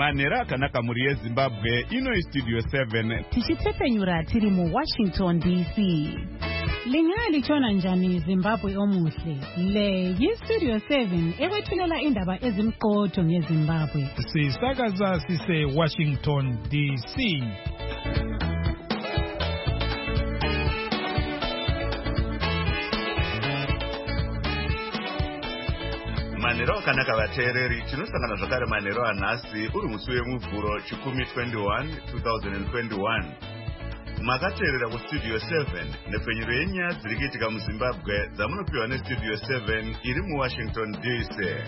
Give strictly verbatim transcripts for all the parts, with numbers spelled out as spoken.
Manera akanaka muri yeZimbabwe ino istudio seven. Tichitsepenyura tiri mu Washington D C. Lingali chona njani Zimbabwe omuhle. Le yistudio seven ewethulela indaba ezimqotho ngeZimbabwe. Sisakaza sise Washington D C. Manero akanaka vateereri, tinosangana zvakare manero anhasi uri musi wemuvhuro chikumi twenty-one twenty twenty-one. Makateerera kustudio seven nepfenyuro yenyaya dziri kuitika muZimbabwe dzamunopiwa nestudio seven iri muWashington D C.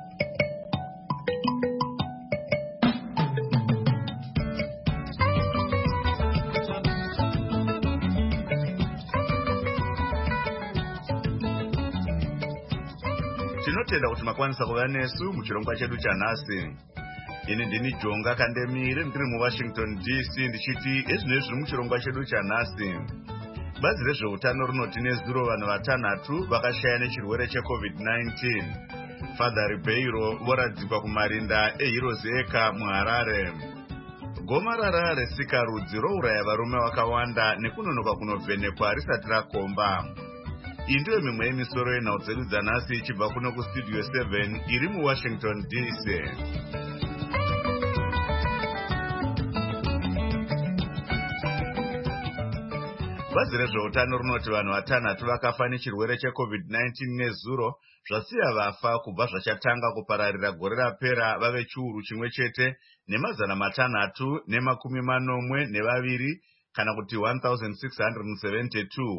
Tinotenda kuti makwanisa kuva nesu muchirongwa chedu chanhasi. Ini ndini Jonga Kandemire ndiri muWashington D C ndichiti ezvinezvi zviri muchirongwa chedu chanhasi. Bazi rezveutano rinoti nezuro vanhu vatanhatu vakashaya nechirwere checovid nineteen. Father Ribeiro voradzikwa kumarinda eHeroes Eka muHarare. Gomarara resikarudzi rouraya varume vakawanda nekunonoka kunovhenekwa risati rakomba. Iyi ndiyo mimwe yemisoro yenhau dzedu dzanhasi ichibva kuno kustudio seven iri muWashington D C. Bazi rezveutano rinoti vanhu vatanhatu vakafa nechirwere checovid nineteen nezuro zvasiya vafa kubva zvachatanga kupararira gore rapera vave chiuru chimwe chete nemazana matanhatu nemakumi manomwe nevaviri kana kuti one thousand six hundred seventy-two.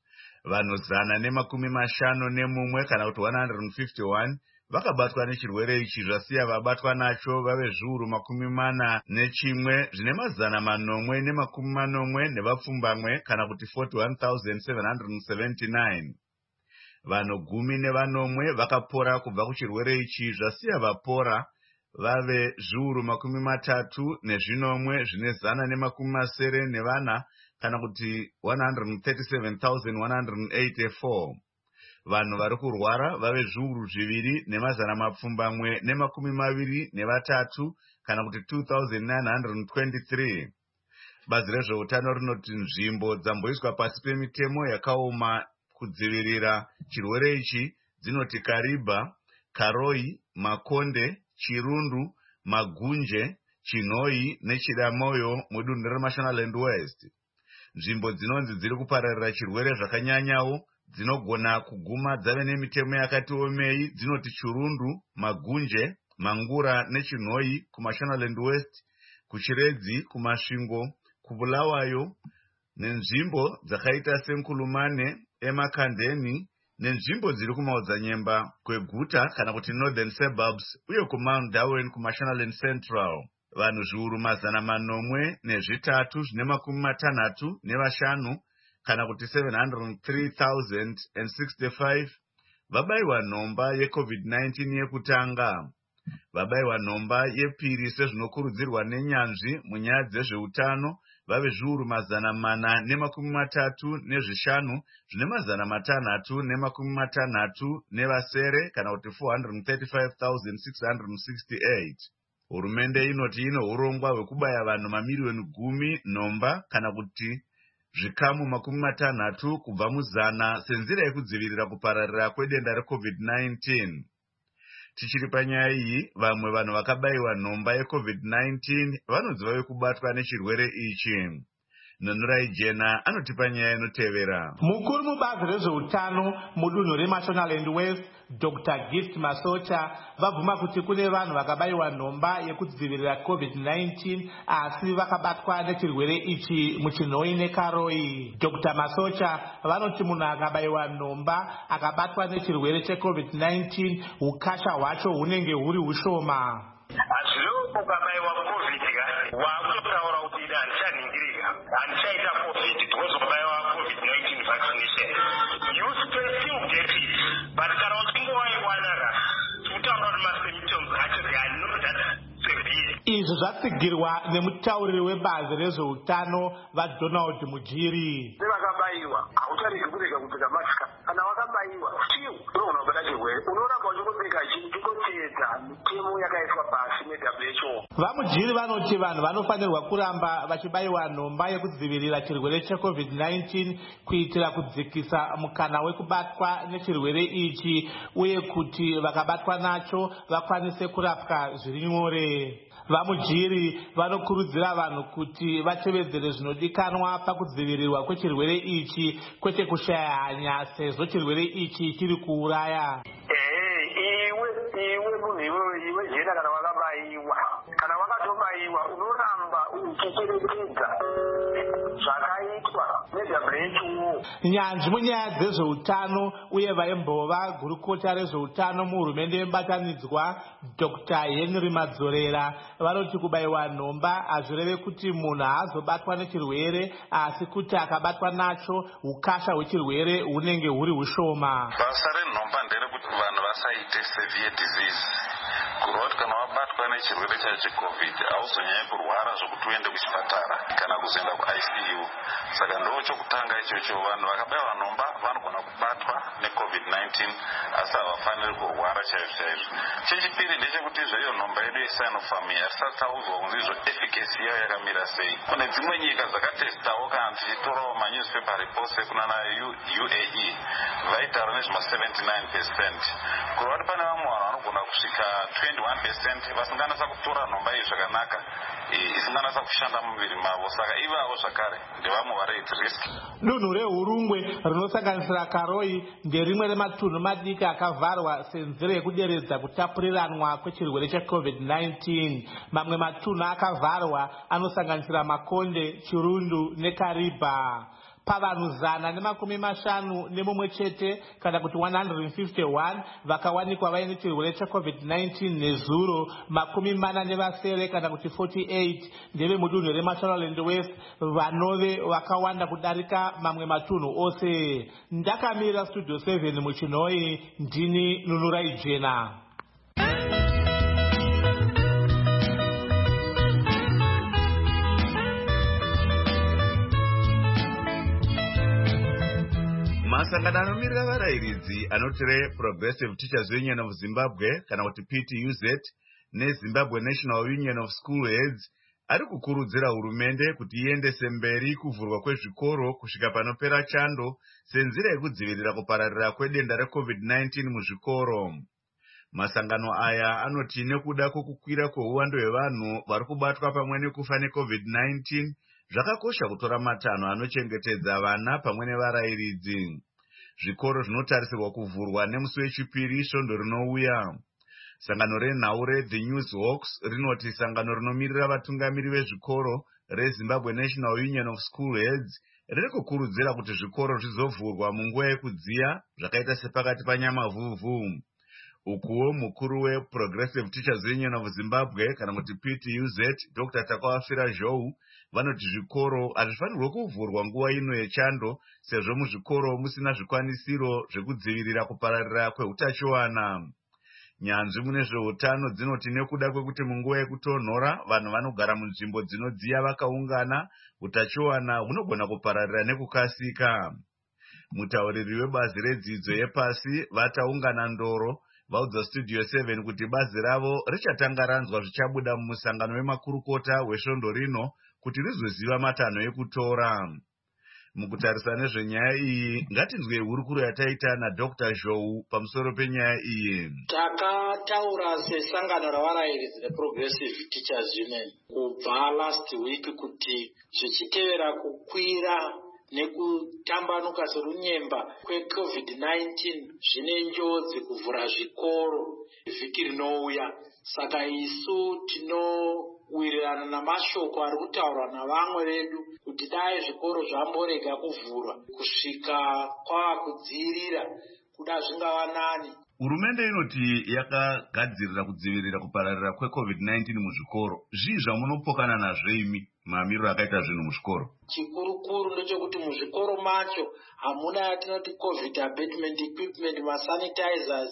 Vanhu zana nemakumi mashanu nemumwe kana kuti one hundred fifty-one vakabatwa nechirwere ichi zvasiya vabatwa nacho vave zviuru makumi mana nechimwe zvine mazana manomwe nemakumi manomwe nevapfumbamwe kana kuti forty-one thousand seven hundred seventy-nine. Vanhu gumi nevanomwe vakapora kubva kuchirwere ichi zvasiya vapora vave zviuru makumi matatu nezvinomwe zvine zana nemakumi masere nevana kana kuti one hundred thirty-seven thousand one hundred eighty-four. Vanhu vari kurwara vave zviuru zviviri nemazana mapfumbamwe nemakumi maviri nevatatu kana kuti two thousand nine hundred twenty-three. Bazi rezveutano rinoti nzvimbo dzamboiswa pasi pemitemo yakaoma kudzivirira chirwere ichi dzinoti Kariba, Karoi, Makonde, Chirundu, Magunje, Chinoi neChidamoyo mudunhu reMashonaland West. Nzvimbo dzinonzi dziri kupararira chirwere zvakanyanyawo dzinogona kuguma dzave nemitemo yakati omei dzinoti Chirundu, Magunje, Mangura neChinoi kuMashonaland West, kuChiredzi, kuMasvingo, kuBulawayo nenzvimbo dzakaita seNkulumane, eMakandeni nenzvimbo dziri kumaodzanyemba kweguta kana kuti Northern Suburbs uye kuMount Darwin kuMashonaland Central. Vanhu zviuru mazana manomwe nezvitatu zvine makumi matanhatu nevashanu kana kuti seven hundred three thousand sixty-five vabaiwa nhomba yecovid nineteen yekutanga. Vabaiwa nhomba yepiri sezvinokurudzirwa nenyanzvi munyaya dzezveutano vave zviuru mazana mana nemakumi matatu nezvishanu zvine mazana matanhatu nemakumi matanhatu nevasere kana kuti four hundred thirty-five thousand six hundred sixty-eight. Hurumende inoti ino urongwa hwekubaya vanhu mamiliyoni gumi nhomba kana kuti zvikamu makumi matanhatu kubva muzana senzira yekudzivirira kupararira kwedenda recovid nineteen. Tichiri panyaya iyi, vamwe vanhu vakabayiwa nhomba yecovid nineteen vanonzi vave kubatwa nechirwere ichi. Nonorai Jena anotipa nyaya inotevera. Mukuru mubazi rezveutano mudunhu reMashonaland West, Doctor Gift Masocha vabvuma kuti kune vanhu vakabayiwa nhomba yekudzivirira covid nineteen asi vakabatwa nechirwere ichi muChinoi neKaroi. Doctor Masocha vanoti munhu akabayiwa nhomba akabatwa nechirwere checovid nineteen ukasha hwacho hunenge huri hushoma. Azvino ukabayiwa covid wakutotaura kuti ida handichaningirika handichaita covid tikozobayiwa covid nineteen vaccination you still get it but kana uchingowaiwanaka tikutaura kuti masymptoms acho they are not that severe. Izvi zvatsigirwa nemutauriri webazi rezveutano vaDonald Mujiri. Vakabayiwa hautariki kurega kupfeka masika kana wakabayiwa still unogona kubata chirwere unoramba uchingopfeka chingopfeka mitemo yakaiswa pasi ne-W H O. Vamujiri vanoti vanhu vanofanirwa kuramba vachibayiwa nhomba yekudzivirira chirwere checovid nineteen kuitira kudzikisa mukana wekubatwa nechirwere ichi uye kuti vakabatwa nacho vakwanise kurapwa zviri nyore. Vamujiri vanokurudzira vanhu kuti vatevedzere zvinodikanwa pakudzivirirwa kwechirwere ichi kwete kushaya hanya sezvo chirwere ichi chiri kuuraya. Iwe munhu iwe iwe jena kana wakabayiwa kana wakatobayiwa unoramba uchicherechedza zvakaitwa ne-W H O. Nyanzvi munyaya dzezveutano uye vaimbova gurukota rezveutano muhurumende yemubatanidzwa Doctor Henry Madzorera vanoti kubayiwa nhomba hazvireve kuti munhu haazobatwa nechirwere asi kuti akabatwa nacho ukasha hwechirwere hunenge huri hushoma. Basa renhomba nderekuti vanhu vasaite severe disease. Kurwa kuti kana wabatwa nechirwere chachecovid hauzonyanyi kurwara zvokuti uende kuchipatara kana kuzoenda ku-I C U. Saka ndo chokutanga ichocho, vanhu vakabayiwa nhomba vanogona kubatwa ne-covid nineteen asi havafaniri kurwara chaizvo chaizvo. Chechipiri ndechekuti izvo nhomba yedu yeSinopharm hatisati taudzwa kunzi izvo efficacy yayo yakamira sei. Kune dzimwe nyika dzakatestawo kana tichitorawo manewspaper reports ekunana U A E vaitaura nezvema seventy-nine percent. Kurwa kuti pane vamwe vanhu vanogona kusvika twenty-one percent vasinganasa kutora nhomba iyi zvakanaka isinganasa kushanda muviri mavo, saka ivavo zvakare ndevamwe vari at risk. Dunhu reHurungwe rinosanganisira Karoi nderimwe rematunhu madiki akavharwa senzira yekuderedza kutapuriranwa kwechirwere checovid nineteen. Mamwe matunhu akavharwa anosanganisira Makonde, Chirundu neKariba. Pavanhu zana nemakumi mashanu nemumwe chete kana kuti one hundred fifty-one vakawanikwa vaine chirwere checovid nineteen nezuro, makumi mana nevasere kana kuti forty-eight ndeve mudunhu reMashonaland West, vanove vakawanda kudarika mamwe matunhu ose. Ndakamira studio seven muChinoi, ndini Nunurai Jena. Masangano anomirira varayiridzi anotire Progressive Teachers Union of Zimbabwe kana kuti P T U Z neZimbabwe National Union of School Heads ari kukurudzira hurumende kuti iendese mberi kuvhurwa kwezvikoro kusvika panopera chando senzira yekudzivirira kupararira kwedenda recovid nineteen muzvikoro. Masangano aya anoti nekuda kwokukwira kweuwando hwevanhu vari kubatwa pamwe nekufa necovid nineteen zvakakosha kutora matanho anochengetedza vana pamwe nevarayiridzi. Zvikoro zvinotarisirwa kuvhurwa nemusi wechipiri svondo rinouya. Sangano renhau The Newshawks rinoti sangano rinomirira vatungamiri vezvikoro reZimbabwe National Union of School Heads riri kukurudzira kuti zvikoro zvizovhurwa munguva yekudziya zvakaita sepakati panyamavhuvhu. Ukuwo mukuru weProgressive Teachers Union of Zimbabwe kana kuti P T U Z Doctor Takawafira Zhou vanoti zvikoro hazvifanirwe kuvhurwa nguva ino yechando sezvo muzvikoro musina zvikwanisiro zvekudzivirira kupararira kweutachiwana. Nyanzvi mune zveutano dzinoti nekuda kwekuti munguva yekutonhora vanhu vanogara munzvimbo dzinodziya vakaungana, utachiwana hunogona kupararira nekukasika. Mutauriri webazi redzidzo yepasi vataungana Ndoro vaudza Studio seven kuti bazi ravo richatanga ranzwa zvichabuda mumusangano wemakurukota wesvondo rino kuti rizoziva matanho ekutora. Mukutarisana nezvenyaya iyi ngatinzwe hurukuro yataita naDr Zhou pamusoro penyaya iyi. Takataura sesangano ravarayiridzi reProgressive Teachers Union kubva last week kuti zvichitevera kukwira nekutambanuka serunyemba kwecovid nineteen zvine njodzi kuvhura zvikoro vhiki rinouya. Saka isu tinowirirana namashoko ari kutaurwa navamwe vedu kuti dai zvikoro zvamborega kuvhurwa kusvika kwava kudzivirira kuda zvingava nani. Hurumende inoti yakagadzirira kudzivirira kupararira kwecovid nineteen muzvikoro. Zvii zvamunopokana nazvo imi mamiriro akaita zvinhu muzvikoro? Chikurukuru ndechekuti muzvikoro macho hamuna yatinoti covid abatement equipment, masanitizers,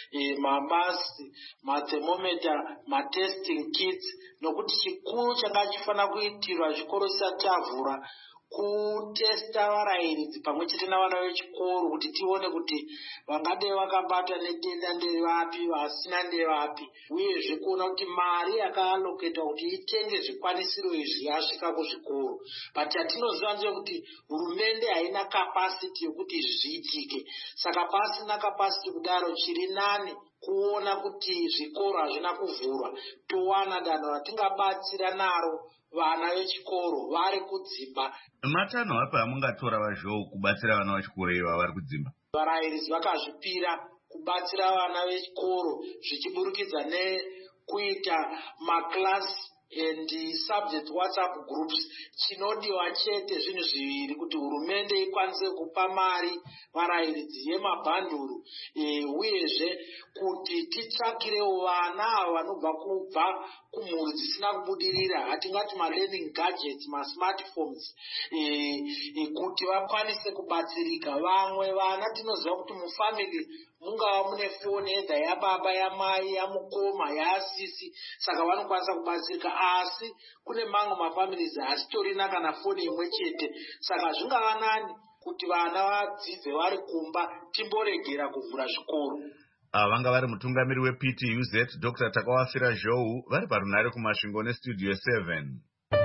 mamasi, mathermometer, matesting kits, nokuti chikuru changa chifanira kuitirwa zvikoro chisati chavhura kutesta varairidzi pamwe chete navana vechikoro kuti tione kuti vangadai vakabata nedenda ndevapi, vasina ndevapi, uyezve kuona kuti mari yakaaloketwa kuti itenge zvikwanisiro izvi yasvika kuzvikoro. But hatinoziva ndeyekuti hurumende haina kapasiti yokuti izvi zviitike. Saka pasina kapasiti kudaro, chiri nani kuona kuti zvikoro hazvina kuvhurwa, towana danho ratingabatsira naro vana vechikoro vari kudzimba. Matanho apa amungatora vazhou kubatsira vana vechikoro iva vari kudzimba? Varairidzi vakazvipira kubatsira vana vechikoro zvichiburikidza nekuita maklasi and subject WhatsApp groups. Chinodiwa chete zvinhu zviviri kuti hurumende ikwanise kupa mari varairidzi yemabhanduru, e, uyezve kuti titsvakirewo vana vanobva kubva kumhuri dzisina kubudirira, hatingati ma-learning gadgets, ma-smartphones, e, e, kuti vakwanise kubatsirika. Vamwe vana tinoziva kuti mufamily mungava mune foni edha yababa, yamai, yamukoma, yaasisi, saka vanokwanisa kubatsirika. Asi kune mamwe mafamilies hasitorina kana foni imwe chete, saka zvingava nani kuti vana vadzidze vari kumba, timboregera kuvhura zvikoro. Vanga vari mutungamiri weP T U Z Doctor Takawafira Zhou vari parunhare kumasvingo nestudio seven.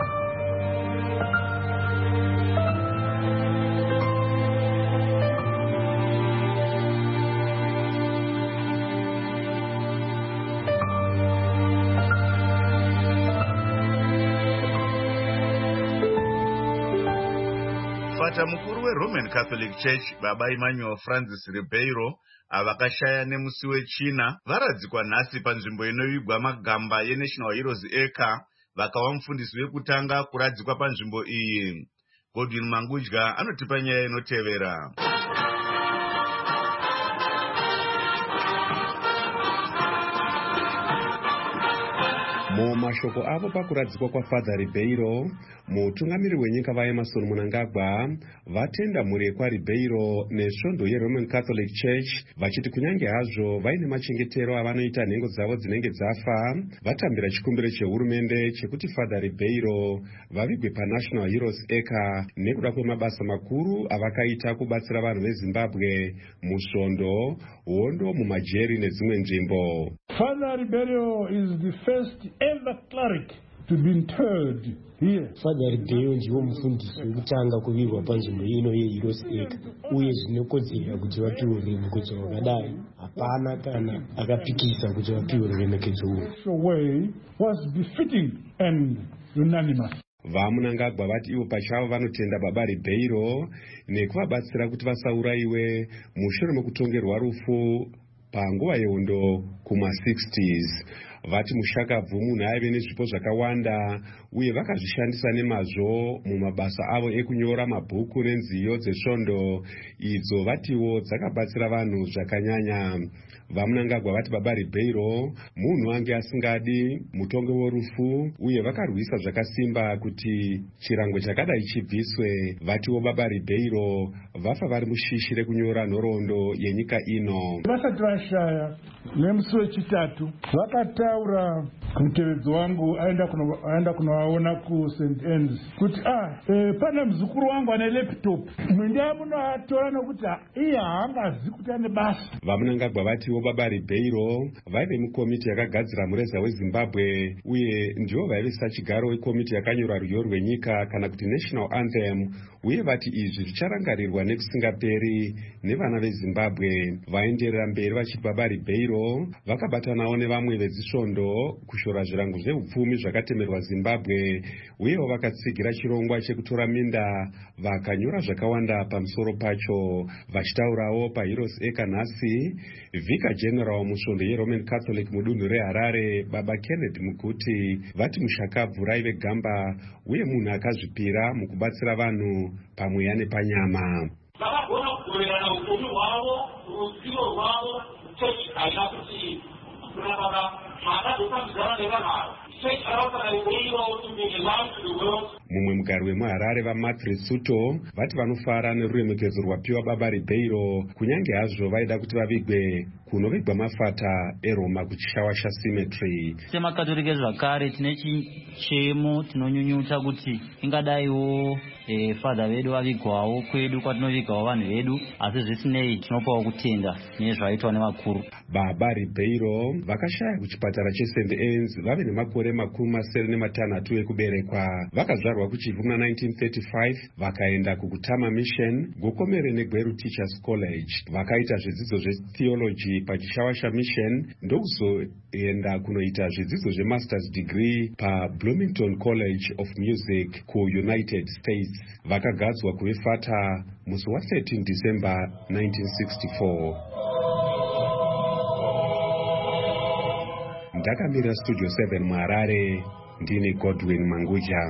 Fata mukuru weRoman Catholic Church Baba Emmanuel Francis Ribeiro avakashaya nemusi wechina varadzikwa nhasi panzvimbo inovigwa magamba yeNational Heroes Acre vakava mufundisi wekutanga kuradzikwa panzvimbo iyi. Godwin Mangudya anotipa nyaya inotevera. Mumashoko avo pakuradzikwa kwaFather Ribeiro, mutungamiri wenyika vaEmmerson Mnangagwa vatenda murekwa Ribeiro nesvondo yeRoman Catholic Church, vachiti kunyange hazvo vaine machengetero avanoita nhengo dzavo dzinenge dzafa, vatambira chikumbiro chehurumende chekuti Father Ribeiro vavigwe paNational Heroes Acre nekuda kwemabasa makuru avakaita kubatsira vanhu veZimbabwe musvondo, hondo, mumajeri nedzimwe nzvimbo. Father Ribeiro is the first ever cleric to be interred here. Father Ribeiro ndiwo mufundisi wekutanga kuvigwa panzvimbo ino yeHeroes Acre, uye zvinokodzera kuti vapiwe remekedzo wakadai. Hapana kana akapikisa kuti vapiwe remekedzo uyu. The way was befitting and unanimous. VaMnangagwa vati ivo pachavo vanotenda Baba Ribeiro nekuvabatsira kuti vasaurayiwe mushure mekutongerwa rufu panguva yehondo kuma-sixties. Vati mushakabvu munhu aive nezvipo zvakawanda uye vakazvishandisa nemazvo mumabasa avo ekunyora mabhuku nenziyo dzesvondo, idzo vatiwo dzakabatsira vanhu zvakanyanya. VaMnangagwa vati Baba Ribeiro munhu ange asingadi mutongo worufu uye vakarwisa zvakasimba kuti chirango chakadai chibviswe. Vatiwo Baba Ribeiro vafa vari mushishi rekunyora nhoroondo yenyika ino. Vasati vashaya nemusi wechitatu vakataura mutevedzi wangu aenda kunovaona kuSaint Anne's kuti ah e, pane muzukuru wangu ane laptop mwenda munoatora nokuti iye haangazi kuti ane basa. VaMnangagwa vatiwo Baba Ribeiro vaive mukomiti yakagadzira mureza weZimbabwe uye ndivo vaive sachigaro wekomiti yakanyora rwiyo rwenyika kana kuti National Anthem, uye vati izvi zvicharangarirwa nekusingaperi nevana veZimbabwe. Vaenderera mberi vachiti Baba Ribeiro vakabatanawo nevamwe vezisvondo kushora zvirango zveupfumi zvakatemerwa Zimbabwe, uyewo vakatsigira chirongwa chekutora minda vakanyora zvakawanda pamusoro pacho. Vachitaurawo paHeroes Acre nhasi, Vicar General musvondo yeRoman Catholic mudunhu reHarare Baba Kenneth Mukuti vati mushakabvu raive gamba uye munhu akazvipira mukubatsira vanhu pamweya nepanyama. Vakagona kugoverana upenyu hwavo, ruzivo rwavo, chechi haina kuti kunakana maakadzosambizana nevanhu ava. Chechi akautana Ribeiro to be a light to the world. Mumwe mugari wemuHarare vaMathri Suto vati vanofara neruremekedzo rwapiwa Baba Ribeiro kunyange hazvo vaida kuti vavigwe kunovigwa mafata eRoma kuchishawasha Cemetery. Semakatolika zvakare tine chichemo tinonyunyuta kuti ingadaiwo e, fadha vedu vavigwawo kwedu kwatinovigwawo vanhu vedu, asi zvisinei tinopawo kutenda nezvaitwa nevakuru. Baba Ribeiro vakashaya kuchipatara cheSaint Anne's vave nemakore makumi masere nematanhatu ekuberekwa. Vakazvarwa kuchivhu muna nineteen thirty-five vakaenda kukutama Mission, Gokomere neGweru Teachers College. Vakaita zvidzidzo zvetheology pachishawasha Mission ndokuzoenda kunoita zvidzidzo zvemasters degree paBloomington College of Music kuUnited States. Vakagadzwa kuve fata musi wa13 December nineteen sixty-four. Ndakamira Studio seven muHarare, ndini Godwin Manguja.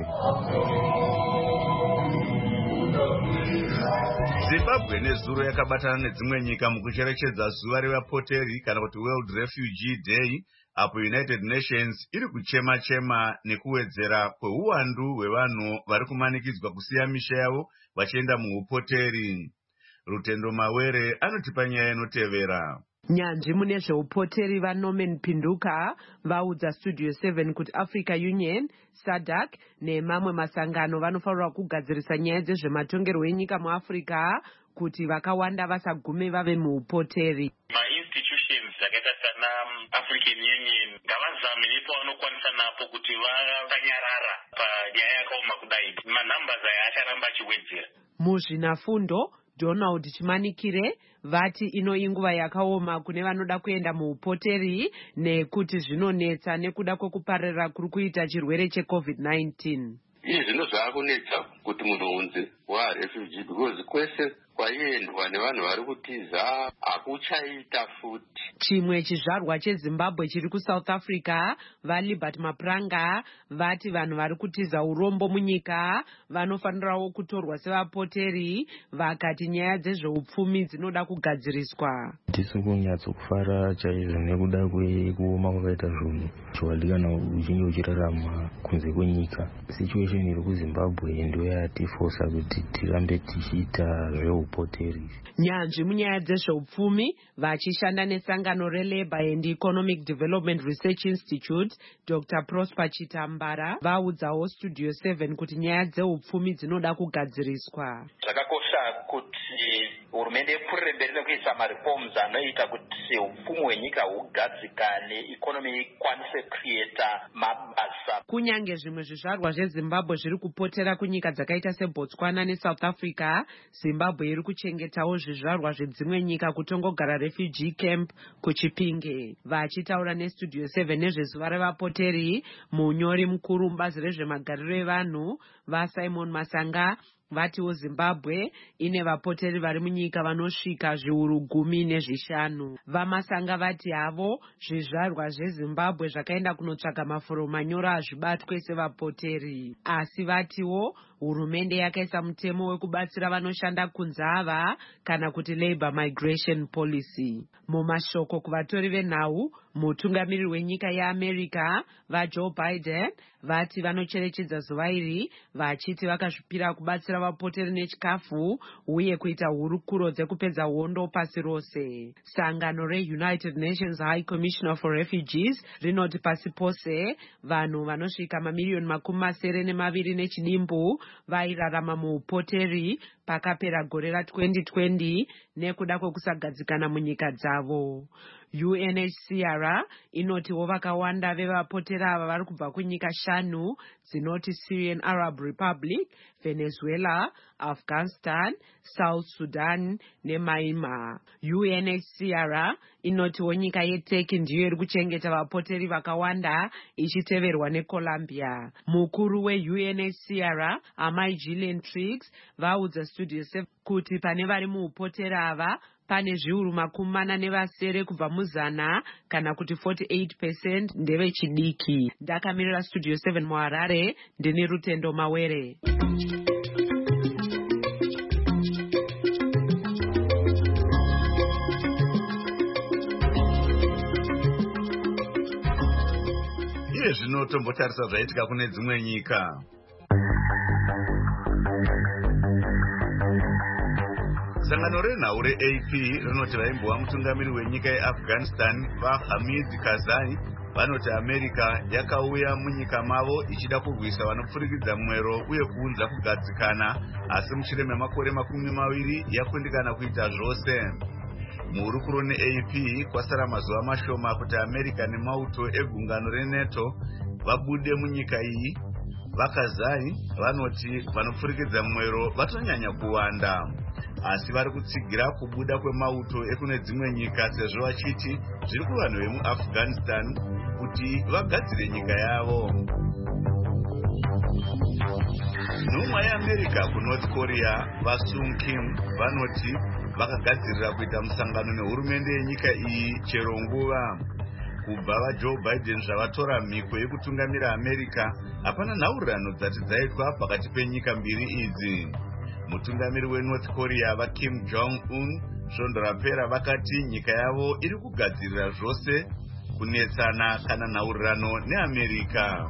Zimbabwe nezuro yakabatana nedzimwe nyika mukucherechedza zuva revapoteri kana kuti World Refugee Day, apo United Nations iri kuchema chema nekuwedzera kweuwandu hwevanhu vari kumanikidzwa kusiya misha yavo vachienda muupoteri. Rutendo Mawere anotipa nyaya inotevera. Nyanzvi mune zveupoteri vaNorman Pinduka vaudza Studio seven kuti Africa Union, SADC nemamwe masangano vanofanirwa kugadzirisa nyaya dzezvematongerwo enyika muAfrica kuti vakawanda vasagume vave muupoteri. Ma-institutions zvakaita sana African Union ngavazame nepavanokwanisa napo kuti vakanyarara panyaya yakaoma kudai. Manumbers aya acharamba achiwedzera. Muzvinafundo Donald Chimanikire vati ino inguva yakaoma kune vanoda kuenda muupoteri nekuti zvinonetsa nekuda kwekupararira kuri kuita chirwere cheCovid nineteen. Izvi zvino zvaakunetsa kuti munhu unzi warefugee because kwese kwaiendwa nevanhu vari kutiza hakuchaita futi. Chimwe chizvarwa cheZimbabwe chiri kuSouth Africa vaLibert Mapranga vati vanhu vari kutiza urombo munyika vanofanirawo kutorwa sevapoteri, vakati nyaya dzezveupfumi dzinoda kugadziriswa. Tisi kunyatsokufara chaizvo nekuda kwekuoma kwakaita zvinhu chiwadikana uchinge uchirarama kunze kwenyika. Situation iri kuZimbabwe ndiyo yatifosa kuti tirambe tichiita zveupoteri. Nyanzvi munyaya dzezveupfumi vachishanda nesangano reLabour and Economic Development Research Institute, Doctor Prosper Chitambara vaudzawo Studio seven kuti nyaya dzeupfumi dzinoda kugadziriswa. Zvakakosha kuti hurumende ipfuurire mberi nekuisa mareforms anoita kuti upfumi hwenyika hugadzikane, ikonomi ikwanise kucreata mabasa. Kunyange zvimwe zvizvarwa zveZimbabwe zviri kupotera kunyika dzakaita seBotswana neSouth Africa, Zimbabwe iri kuchengetawo zvizvarwa zvedzimwe nyika kutongogara refugee camp kuChipinge. Vachitaura neStudio seven nezvezuva revapoteri, munyori mukuru mubazi rezvemagariro evanhu vaSimon Masanga vatiwo Zimbabwe ine vapoteri vari munyika vanosvika zviuru gumi nezvishanu. Vamasanga vati havo zvizvarwa zveZimbabwe zvakaenda kunotsvaga mafuro manyoro azvibatwe sevapoteri, asi vatiwo hurumende yakaisa mutemo wekubatsira vanoshanda kunze ava kana kuti Labour Migration Policy. Mumashoko kuvatori venhau, mutungamiriri wenyika yeAmerica vaJoe Biden vati vanocherechedza zuva iri vachiti vakazvipira kubatsira vapoteri nechikafu uye kuita hurukuro dzekupedza hondo pasi rose. Sangano reUnited Nations High Commissioner for Refugees rinoti pasi pose vanhu vanosvika mamiliyoni makumi masere nemaviri nechidimbu vairarama muupoteri pakapera gore ratwenty twenty nekuda kwekusagadzikana munyika dzavo. U N H C R inotiwo vakawanda vevapoteri ava vari kubva kunyika shanu dzinoti Syrian Arab Republic, Venezuela, Afghanistan, South Sudan neMyanmar. U N H C R inotiwo nyika yeTurkey ndiyo iri kuchengeta vapoteri vakawanda ichiteverwa neColombia. Mukuru weU N H C R Amai Gillian Triggs vaudza Studio seven kuti pane vari muupoteri ava pane zviuru makumi mana nevasere kubva muzana kana kuti forty-eight percent ndevechidiki. Ndakamirira Studio seven muHarare, ndini Rutendo Mawere. Iye zvino tombotarisa zvaitika kune dzimwe nyika. Sangano renhau re-A P rinoti vaimbova mutungamiri wenyika yeAfghanistan vaHamid Karzai vanoti America yakauya munyika mavo ichida kurwisa vanopfurikidza mwero uye kuunza kugadzikana, asi mushure memakore makumi maviri yakundikana kuita zvose. Muhurukuro ne-A P kwasara mazuva mashoma kuti America nemauto egungano reNATO vabude munyika iyi. VaKarzai vanoti vanopfurikidza mwero vatonyanya kuwanda, asi vari kutsigira kubuda kwemauto ekune dzimwe nyika sezvo vachiti zviri kuvanhu vemuAfghanistan kuti vagadzire nyika yavo. Nhumwa yeAmerica kuNorth Korea vaSung Kim vanoti vakagadzirira kuita musangano nehurumende yenyika iyi chero nguva. Kubva vaJoe Biden zvavatora mhiko yekutungamira America, hapana nhaurirano dzati dzaitwa pakati penyika mbiri idzi. Mutungamiri weNorth Korea vaKim Jong-un svondo rapera vakati nyika yavo iri kugadzirira zvose kunetsana kana nhaurirano neAmerica.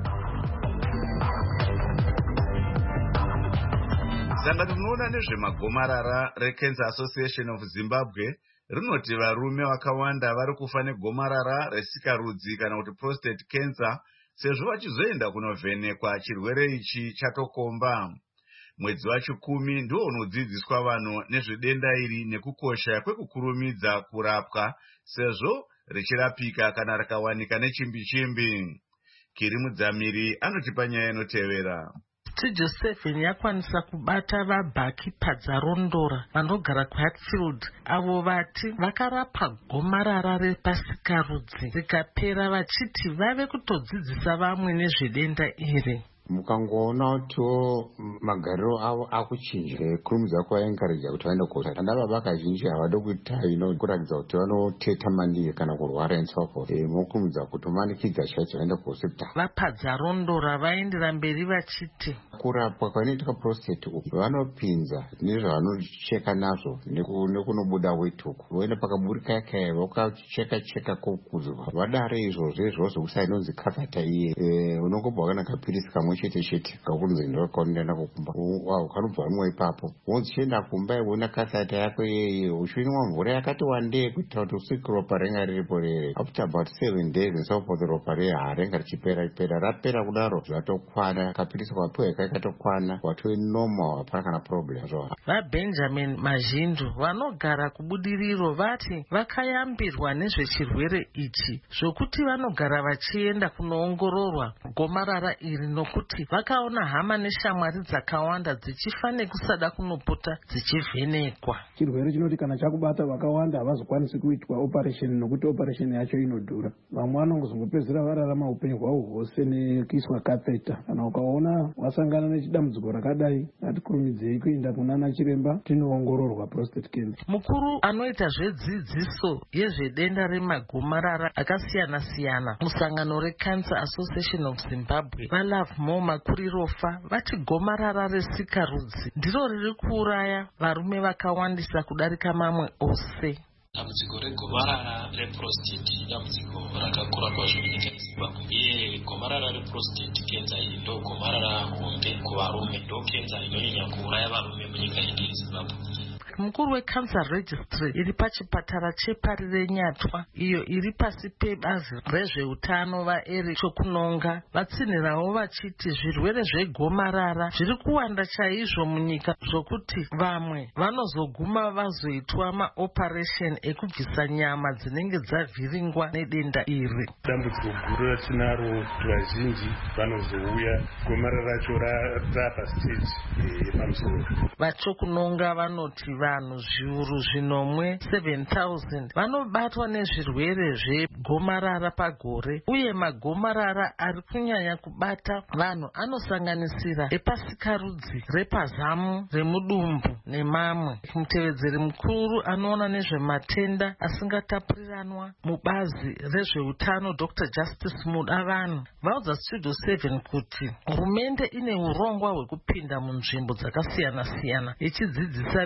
Sangano rinoona nezvemagomarara reCancer Association of Zimbabwe rinoti varume vakawanda vari kufa negomarara resikarudzi kana kuti prostate cancer sezvo vachizoenda kunovhenekwa chirwere ichi chatokomba. Mwedzi wachikumi ndiwo unodzidziswa vanhu nezvedenda iri nekukosha kwekukurumidza kurapwa sezvo richirapika kana rikawanika nechimbi-chimbi. Kiri Mudzamiri anotipa nyaya inotevera. Studio seven yakwanisa kubata vabhaki padzarondora vanogara kuHatfield avo vati vakarapa gomarara repasikarudzi rikapera, vachiti vave kutodzidzisa vamwe nezvedenda iri. Mukangoona kutiwo magariro avo akuchinja, kurumidza kuvaencourage kuti vaende koota. Ana baba kazhinji havadi kuita ino kuratidza kuti vanoteta maningi kana kurwara and so forth. Mukurumidza kutomanikidza chaicho vaende kuhospital. Vapadzarondora vaendera mberi vachiti kurapwa kwanoitika prostate uku vanopinza nezvavanocheka nazvo nekunobuda weight uku, voenda pakaburika yakaiva vakacheka cheka kokuzwa vadare izvozvo izvozvo kusainonzi kavata iye unongobva kana kapirisi kamwe chete chete kakunzi ndokaunoenda kukumba wow kanobva rumwe ipapo wozichienda kumba iwona kasata yako yeye uchinwa mvura yakati wandei kuita kuti usiku ropa renga riripo rere. After about seven days and so forth ropa rere harenga richipera ipera rapera kudaro zvatokwana kapirisi kwapiwa kakatokwana watove normal, hapana kana problem. VaBenjamin Mazhindu vanogara kubudiriro vati vakayambirwa nezvechirwere ichi zvokuti vanogara vachienda kunoongororwa gomarara iri nokuti vakaona hama neshamwari dzakawanda dzichifa nekusada kunopota dzichivhenekwa. Chirwere chinoti kana chakubata vakawanda havazokwanisi kuitwa operation nokuti operation yacho inodhura. Vamwe vanongozongopedzera vararama upenyu hwavo hwose nekuiswa catheter. Kana ukaona wasangana nechidambudziko rakadai ngatikurumidze kuenda kunana chiremba tinoongororwa prostate cancer. Mukuru anoita zvedzidziso yezvedenda remagomarara akasiyana siyana musangano reCancer Association of Zimbabwe vaLove More Makurirofa vati gomarara resikarudzi ndiro riri kuuraya varume vakawandisa kudarika mamwe ose. Dambudziko regomarara reprostate dambudziko rakakura kwazvo munyika yeZimbabwe. Iye gomarara reprostate cancer iri ndo gomarara hombe kuvarume, ndo cancer inonyanya kuuraya varume munyika yedu yeZimbabwe. Mukuru weCancer Registry iri pachipatara chePari reNyatwa iyo iri pasi pebazi rezveutano vaEri Chokunonga vatsinhirawo vachiti zvirwere zvegomarara zviri kuwanda chaizvo munyika zvokuti vamwe vanozoguma vazoitwa maoperation ekubvisa nyama dzinenge dzavhiringwa nedenda iri. Dambudziko guru ratinaro vazhinji vanozouya gomarara racho rapastage yepamusoro. VaChokunonga vanoti vanhu zviuru zvinomwe seven thousand vanobatwa nezvirwere zvegomarara pagore, uye magomarara ari kunyanya kubata vanhu anosanganisira epasikarudzi, repazamu, remudumbu nemamwe. Mutevedzeri mukuru anoona nezvematenda asingatapuriranwa mubazi rezveutano Doctor Justice Mudavanhu vaudza Studio seven kuti hurumende ine urongwa hwekupinda munzvimbo dzakasiyana siyana ichidzidzisa veruzhinji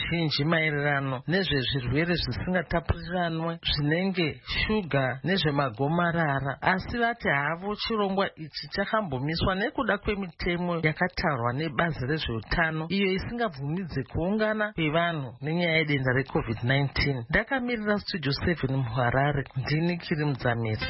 ruzhinji maererano nezvezvirwere zvisingatapuriranwe zvinenge shuga nezvemagomarara, asi vati havo chirongwa ichi chakambomiswa nekuda kwemitemo yakatarwa nebazi rezveutano iyo isingabvumidze kuungana kwevanhu nenyaya yedenda recovid nineteen. Ndakamirira studio seven muHarare, ndini Kiri Mudzamiri.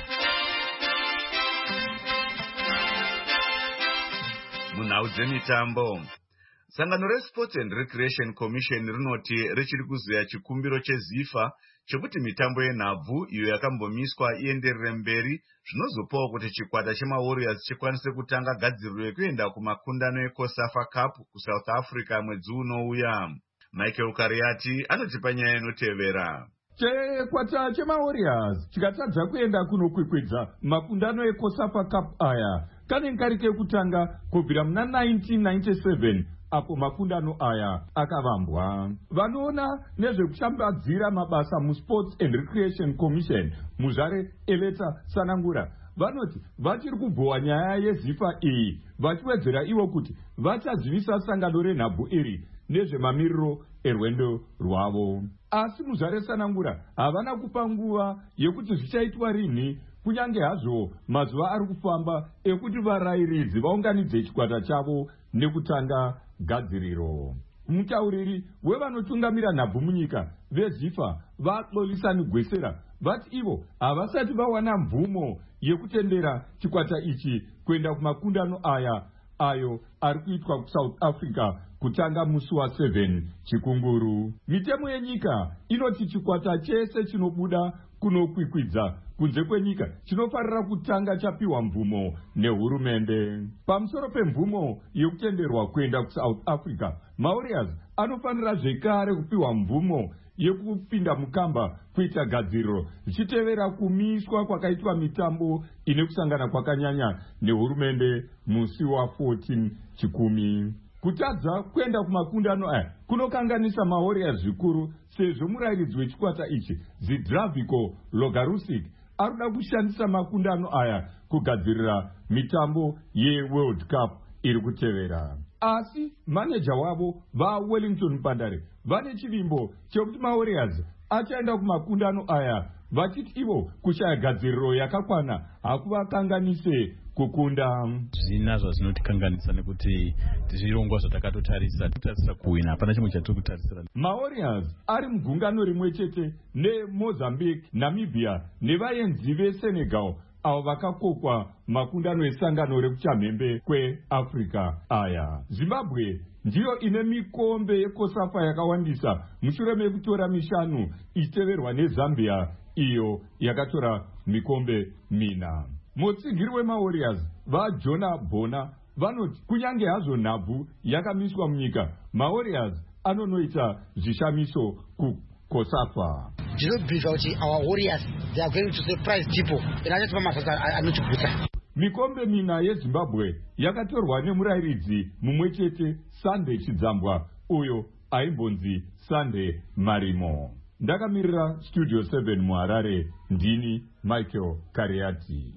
Munhau dzemitambo, sangano reSports and Recreation Commission rinoti richiri kuzeya chikumbiro cheZIFA chekuti mitambo yenhabvu iyo yakambomiswa ienderere mberi, zvinozopawo kuti chikwata chemaWarriors chikwanise kutanga gadziriro yekuenda kumakundano eCOSAFA Cup kuSouth Africa mwedzi unouya. Michael Kariati anotipa nyaya inotevera. Chikwata chemaWarriors chikatadza kuenda kunokwikwidza makundano eCOSAFA Cup aya kane nkarike yekutanga kubvira muna nineteen ninety-seven apo makundano aya akavambwa. Vanoona nezvekushambadzira mabasa muSports and Recreation Commission muzvare Eleta Sanangura vanoti vachiri kubvowa nyaya yeZIFA iyi vachiwedzera ivo kuti vachazivisa sangano renhabvu iri nezvemamiriro erwendo rwavo. Asi muzvare Sanangura havana kupa nguva yekuti zvichaitwa rini, kunyange hazvo mazuva ari kufamba ekuti varayiridzi vaunganidze chikwata chavo nekutanga gadziriro. Mutauriri wevanotungamira nhabvu munyika veZIFA vaXolisani Gwesera vati ivo havasati vawana mvumo yekutendera chikwata ichi kuenda kumakundano aya ayo ari kuitwa kuSouth Africa kutanga musi waseven chikunguru. Mitemo yenyika inoti chikwata chese chinobuda kunokwikwidza kunze kwenyika chinofarira kutanga chapiwa mvumo nehurumende. Pamusoro pemvumo yekutenderwa kuenda kuSouth Africa, maWarriors anofanira zvekare kupiwa mvumo yekupinda mukamba kuita gadziriro zvichitevera kumiswa kwakaitwa mitambo ine kusangana kwakanyanya nehurumende musi wa fourteen chikumi. Kutadza kuenda kumakundano aya kunokanganisa maWarriors zvikuru sezvo murayiridzi wechikwata ichi Zdravko Logarusic arikuda kushandisa makundano aya kugadzirira mitambo yeWorld Cup iri kutevera. Asi maneja wavo vaWellington Pandare vane chivimbo chekuti maWarriors achaenda kumakundano aya vachiti ivo kushaya gadziriro yakakwana hakuvakanganise kukunda. Zvina zvazvinotikanganisa nekuti zvirongwa zvatakatotarisa totarisa kuwina, hapana chimwe chatiri kutarisira. maWarriors ari mugungano rimwe chete neMozambique, Namibia nevaenzi veSenegal avo vakakokwa makundano esangano rekuchamhembe kweAfrica aya. Zimbabwe ndiyo ine mikombe yeCOSAFA yakawandisa mushure mekutora mishanu ichiteverwa neZambia iyo yakatora mikombe mina. Mutsigiri wemaWarriors vaJona Bona vanoti kunyange hazvo nhabvu yakamiswa munyika, maWarriors anonoita zvishamiso kuCOSAFA. Ndinobvisa kuti our Warriors they are going to surprise people inachatipa masasa anochibvuta. Mikombe mina yeZimbabwe yakatorwa nemurayiridzi mumwe chete Sunday Chidzambwa uyo aimbonzi Sunday Marimo. Ndakamirira Studio seven muHarare, ndini Michael Kariati.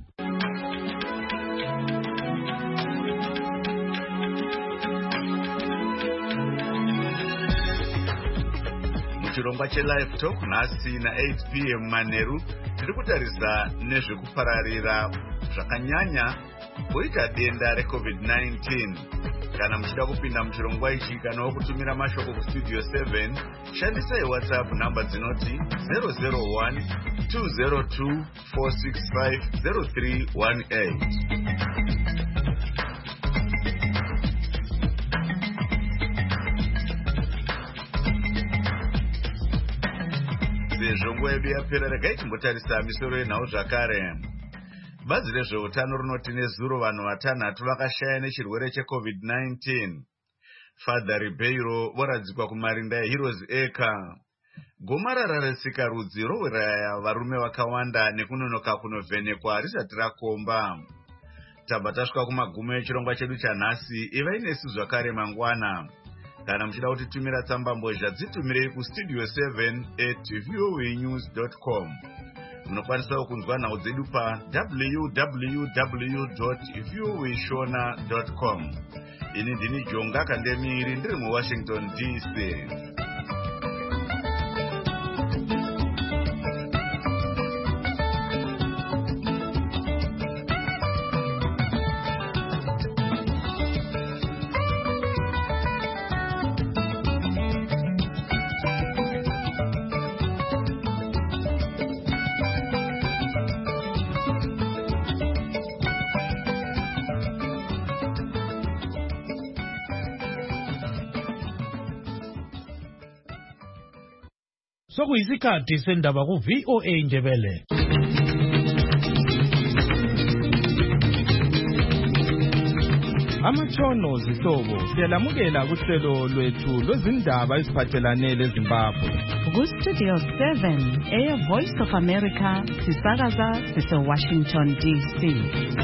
Chirongwa cheLive Talk nhasi na eight p m Manheru tiri kutarisa nezvekupararira zvakanyanya kuita denda recovid nineteen. Kana muchida kupinda muchirongwa ichi kana wokutumira mashoko kustudio seven, shandisai WhatsApp namba dzinoti zero zero one two zero two four six five zero three one eight. Sezvo yedu yapera regai timbotarisa misoro yenhau zvakare. Bazi rezveutano rinoti nezuro vanhu vatanhatu vakashaya nechirwere checovid nineteen. Father Ribeiro voradzikwa kumarinda eHeroes Acre. Gomarara resikarudzi rouraya varume vakawanda nekunonoka kunovhenekwa risati rakomba. Tabva tasvika kumagumo echirongwa chedu chanhasi. Ivai nesu zvakare mangwana. Kana muchida kutitumira tsambambozha dzitumirei kustudio seven at voa news dot com. Munokwanisawo kunzwa nhau dzedu pa w w w dot voa shona dot com. Ini ndini Jonga Kandemiri ndiri muWashington D C. sokuyisikhathi sendaba ku-V O A Ndebele. Amatshono zihlobo siyalamukela kuhlelo lwethu lwezindaba eziphathelane leZimbabwe. Ku-Studio seven, Air Voice of America, sisakaza sise-Washington D C.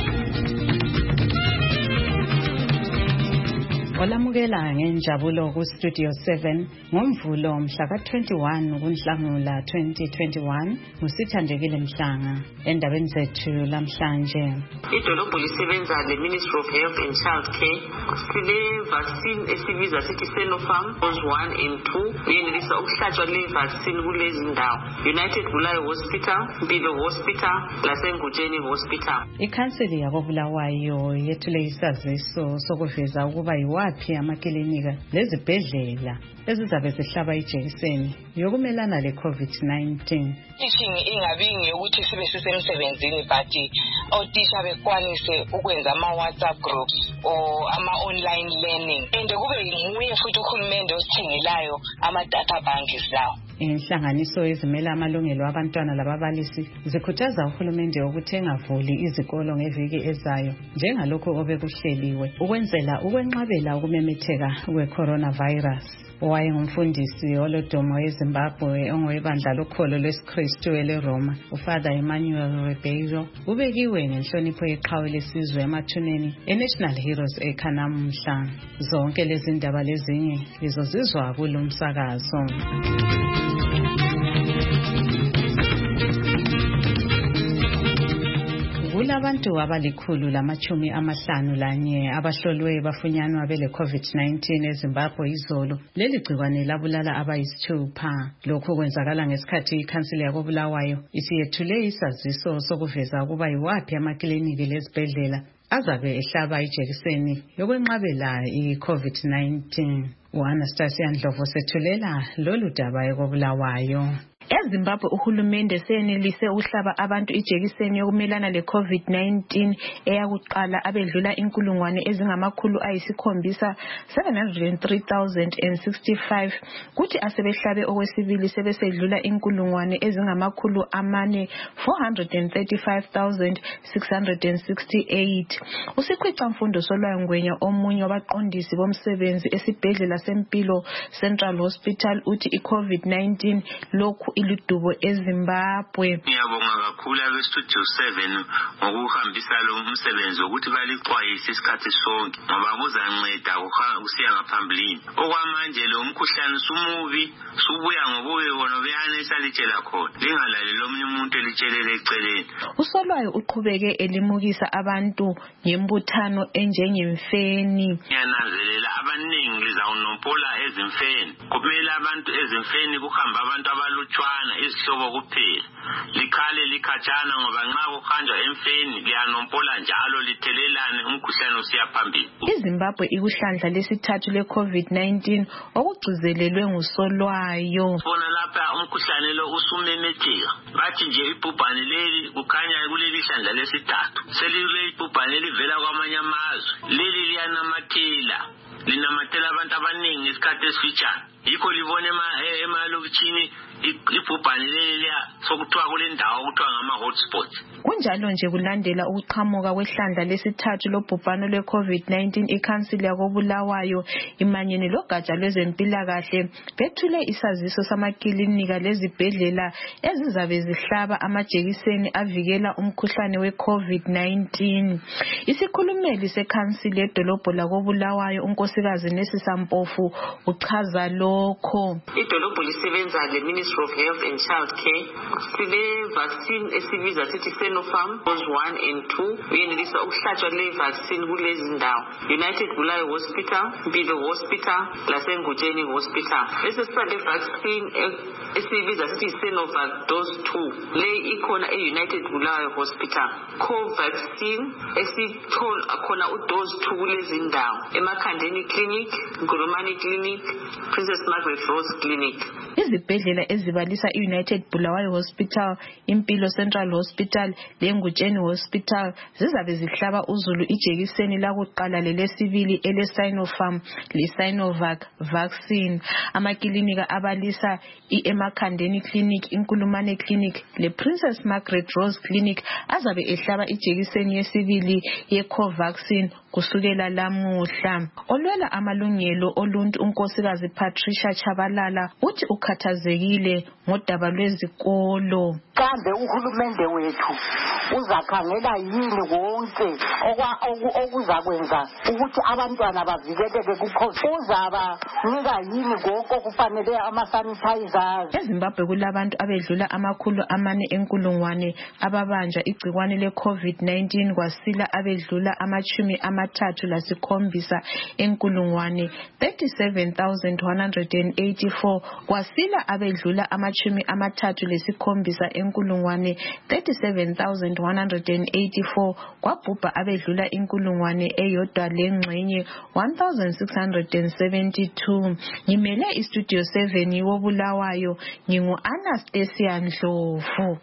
Olamukela ngenjabulo ku-Studio seven ngomvulo mhla ka-twenty-one kuNhlangula twenty twenty-one ngusithandekile Mhlanga. Endabeni zethu lamhlanje, idolobho lisebenza le-Ministry of Health and Child Care sile-vaccine esibiza sithi Sinopharm dose one and two. Uyenelisa ukuhlatshwa le-vaccine kulezi ndawo: United Bulawayo Hospital, Mpilo Hospital laseNgutsheni Hospital. Ikhansili yakoBulawayo yethule isaziso sokuveza ukuba yiwaphi amakilinika lezibhedlela ezizabe zihlaba ijekiseni yokumelana le-COVID nineteen. Teaching ingabingi ukuthi sibe sisemsebenzini but othisha bekwanise ukwenza ama-WhatsApp groups or ama-online learning, and kube nguye futhi uhulumende osithengelayo ama-data banks lawo. Inhlanganiso ezimela amalungelo abantwana lababalisi zikhuthaza uhulumende ukuthi engavuli izikolo ngeviki ezayo njengalokho obekuhleliwe ukwenzela ukwenqabela ukumemetheka kwe-coronavirus. Owayengumfundisi olodumo eZimbabwe ongowebandla lokholo lwesikristu eleRoma, uFather Emmanuel Ribeiro, ubekiwe ngenhlonipho yeqhawe lesizwe emathuneni eNational Heroes eKhanamhla. Zonke lezi ndaba lezinye lizozizwa kulo msakazo. Kulabantu abalikhulu lamachumi amahlanu lanye abahlolwe bafunyanwa bele COVID nineteen eZimbabwe izolo. Leli gciwane labulala abayisithupha. Lokho kwenzakala ngesikhathi ikhansili yakoBulawayo isiyethule isaziso sokuveza ukuba yiwaphi amakliniki lezibhedlela azabe ehlaba ijekiseni yokwenqabela i-COVID nineteen. U-Anastasia Ndlovu sethulela lolu daba ekoBulawayo. eZimbabwe uhulumende senelise uhlaba abantu ijekiseni yokumelana le-COVID nineteen eyakuqala abedlula inkulungwane ezingamakhulu ayisikhombisa seven hundred three thousand sixty-five, kuthi asebehlabe okwesibili sebesedlula inkulungwane ezingamakhulu amane four hundred thirty-five thousand six hundred sixty-eight. Usikhwica mfundo Solwayo Ngwenya, omunye wabaqondisi bomsebenzi esibhedlela sempilo Central Hospital, uthi i-COVID nineteen lokhu iludubo eZimbabwe. Ngiyabonga kakhulu abe-Studio seven ngokuhambisa lo umsebenzi ukuthi balixwayise isikhathi sonke ngoba kuzanceda kusiya ngaphambilini. Okwamanje lo mkhuhlane sumubi, subuya ngobuye bona beyane esalitshela khona, lingalaleli omunye umuntu elitshelele eceleni. uSolwayo uqhubeke elimukisa abantu ngembuthano enjengemfeni. Ngiyananzelela abaningi lizawunompola ezimfeni. Kumele abantu ezimfeni kuhamba abantu abalutshwana izihlobo kuphela, likhale likhatshana ngoba nxa kuhanjwa emfeni liyanompola njalo lithelelane umkhuhlane usiya phambili. iZimbabwe ikuhlandla lesithathu le-COVID nineteen okugcizelelwe nguSolwayo. Bona lapha umkhuhlane lo usumemetheka, bathi nje ibhubhane leli kukhanya kuleli hlandla lesithathu, selile ibhubhane livela kwamanye amazwe, leli liyanamathela linamathela abantu abaningi isikhathi esifitshane. Yikho libone emalokitshini ibhubhane leli sokuthiwa kule ndawo okuthiwa ngama-hotspots. Kunjalo nje kulandela ukuqhamuka kwehlandla lesithathu lobhubhane lwe-COVID nineteen, ikhansili yakoBulawayo imanyene logatsha lwezempilakahle bethule isaziso samakilinika lezibhedlela ezizabe zihlaba amajekiseni avikela umkhuhlane we-COVID nineteen. Isikhulumeli sekhansili yedolobho lakoBulawayo unkosikazi Nesisa Mpofu uchaza lokho. Idolobho lisebenza le-Ministry of Health and Child Care sile-vaccine esibiza sithi Sinopharm dose one and two. Uyenelisa ukuhlatshwa le-vaccine kulezi ndawo: United Bulawayo Hospital, Mpilo Hospital laseNgutsheni Hospital. Bese siba le-vaccine esibiza sithi Sinovac dose two. Le ikhona e-United Bulawayo Hospital. Co-vaccine esithola khona u-dose two kulezi ndawo: eMakhandeni Clinic, Ngurumani Clinic, Princess Margaret Rose Clinic. Izibhedlela ezibalisa i-United Bulawayo Hospital, Impilo Central Hospital, leNgutsheni Hospital zizabe zihlaba uzulu ijekiseni lakuqala lelesibili ele-Sinopharm le-Sinovac vaccine. Amakilinika abalisa i-Emakhandeni Clinic, Inkulumane Clinic le-Princess Margaret Rose Clinic azabe ehlaba ijekiseni yesibili ye-Covaxin kusukela lamuhla. Olwela amalungelo oluntu unkosikazi Patricia Chabalala uthi ukhathazekile ngodaba lwezikolo. Kambe uhulumende wethu uzakhangela yini konke okuzakwenza ukuthi abantwana bavikeleke ku-COVID? Uzaba nika yini konke kufanele ama-sanitizers? EZimbabwe kulabantu abedlula amakhulu amane enkulungwane ababanjwa igcikwane le-COVID nineteen kwasila abedlula amachumi amathathu lasikhombisa enkulungwane thirty-seven thousand one hundred eighty-four kwasila abedlula amachumi amathathu lesikhombisa enkulungwane thirty-seven thousand one hundred eighty-four kwabhubha abedlula inkulungwane eyodwa lengxenye one thousand six hundred seventy-two. Ngimele istudio seven yobulawayo ngingu Anastasia Ndlovu.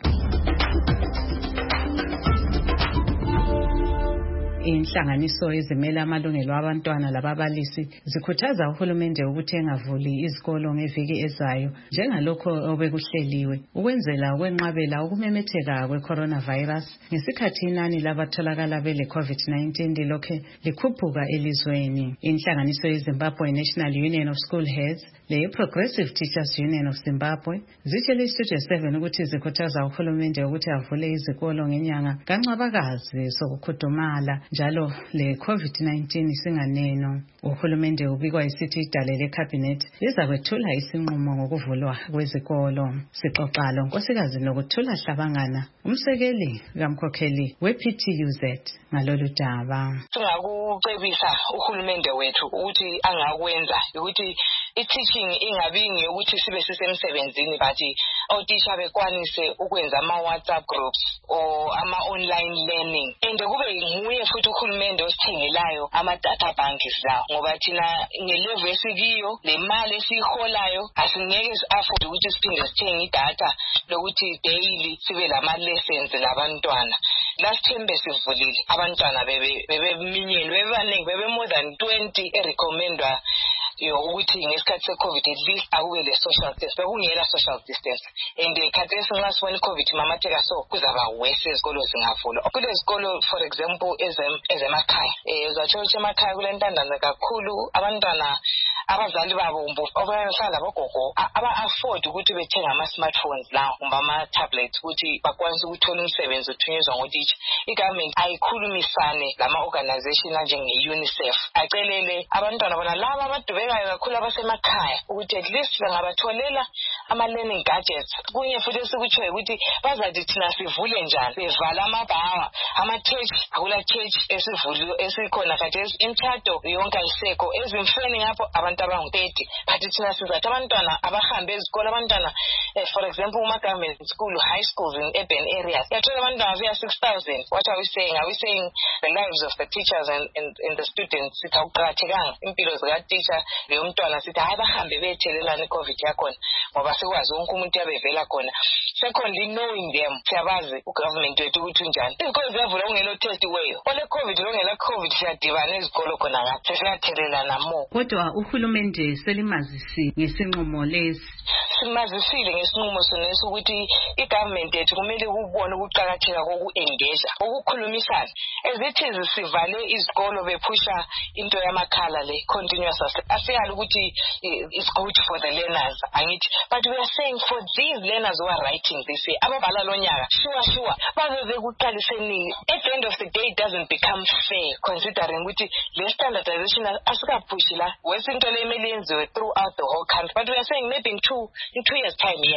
Inhlanganiso ezimela amalungelo abantwana lababalisi zikhuthaza uhulumende ukuthi engavuli izikolo ngeviki ezayo njengalokho obekuhleliwe ukwenzela ukwenqabela ukumemetheka kwe-coronavirus ngesikhathi inani labatholakala bele COVID nineteen lilokhe likhuphuka elizweni. Inhlanganiso yeZimbabwe National Union of School Heads le-Progressive Teachers Union of Zimbabwe zitshele istudio seven ukuthi zikhuthaza uhulumende ukuthi avule izikolo ngenyanga kaNcwabakazi sokukhudumala njalo le COVID nineteen singaneno. Uhulumende ubikwa isithi idale leCabinet lizakwethula isinqumo ngokuvulwa kwezikolo. Sixoxalo nkosikazi nokuthula Hlabangana umsekeli kamkhokheli we-P T U Z ngalolu daba. Singakucebisa uhulumende wethu ukuthi angakwenza ukuthi i-teaching ingabi ngeyokuthi sibe sisemsebenzini but othisha bekwanise ukwenza ama-WhatsApp groups or ama-online learning and kube nguye futhi uhulumende osithengelayo ama-data banks zawo ngoba thina ngelevel esikiyo le mali esiyiholayo asingeke si-afford ukuthi siphinde sithenge idatha lokuthi daily sibe lama-lessons labantwana. Last time besivulile abantwana bebeminyeni bebebaningi bebe more than twenty erecommendwa ukuthi ngesikhathi se-COVID at least akube le social distance bekungela social distance and khathesi nxa sibona i-COVID mamatheka so kuzaba worse ezikolo zingavulwa. Kulezikolo for example ezemakhaya um uzathola ukuthi emakhaya kulentandane kakhulu abantwana abazali babo obahlala labogogo aba-afford ukuthi bethenga ama-smartphones lawo kumbe ama-tablets ukuthi bakwanise ukuthola umsebenzi othunyezwa ngotitsha. I-government ayikhulumisane lama-organization anjenge-UNICEF acelele abantwana bona laba abadubekayo kakhulu abasemakhaya ukuthi at least bangabatholela ama-learning gadgets. Kunye futhi esikutshoyo ukuthi bazathi thina sivule njani bevala amabhawa ama-church akula church esivule esikhona khathesi imtshado yonke ayisekho ezimfeni ngapho abantu abangu-thirty but thina sizathi abantwana abahambe ezikolo abantwana for example uma-government school high schools in urban areas yathola abantwana via six thousand. What are we saying? Are we saying the lives of the teachers and, and, and the students sithi akuqakathekanga impilo zikateacher leyo mntwana sithi hayi bahambe bethelelana i-COVID yakhona ngoba sikwazi wonke umuntu yabevela khona. Secondly, knowing them siyabazi ugovernment wethu ukuthi unjani. Izikolo ziyavula ungelo test weyo ole COVID longela COVID siyadibana ezikolo khona ngathi siyathelelana mo. Kodwa uhulumende selimazisi ngesinqumo lesi. Simazisile ngesinqumo sonesi ukuthi i-government yethu kumele kubone ukuqakatheka koku-engage ukukhulumisana ezithi sivale izikolo bephusha into yamakhala le continuous asiyali ukuthi it's good for the learners angithi but we are saying for these learners who are writing this year ababhala lo nyaka sure sure bazoze kuqalise nini. At the end of the day it doesn't become fair considering ukuthi le standardization asikaphushi la wesinto le emele yenziwe throughout the whole country but we are saying maybe in two in two years time yes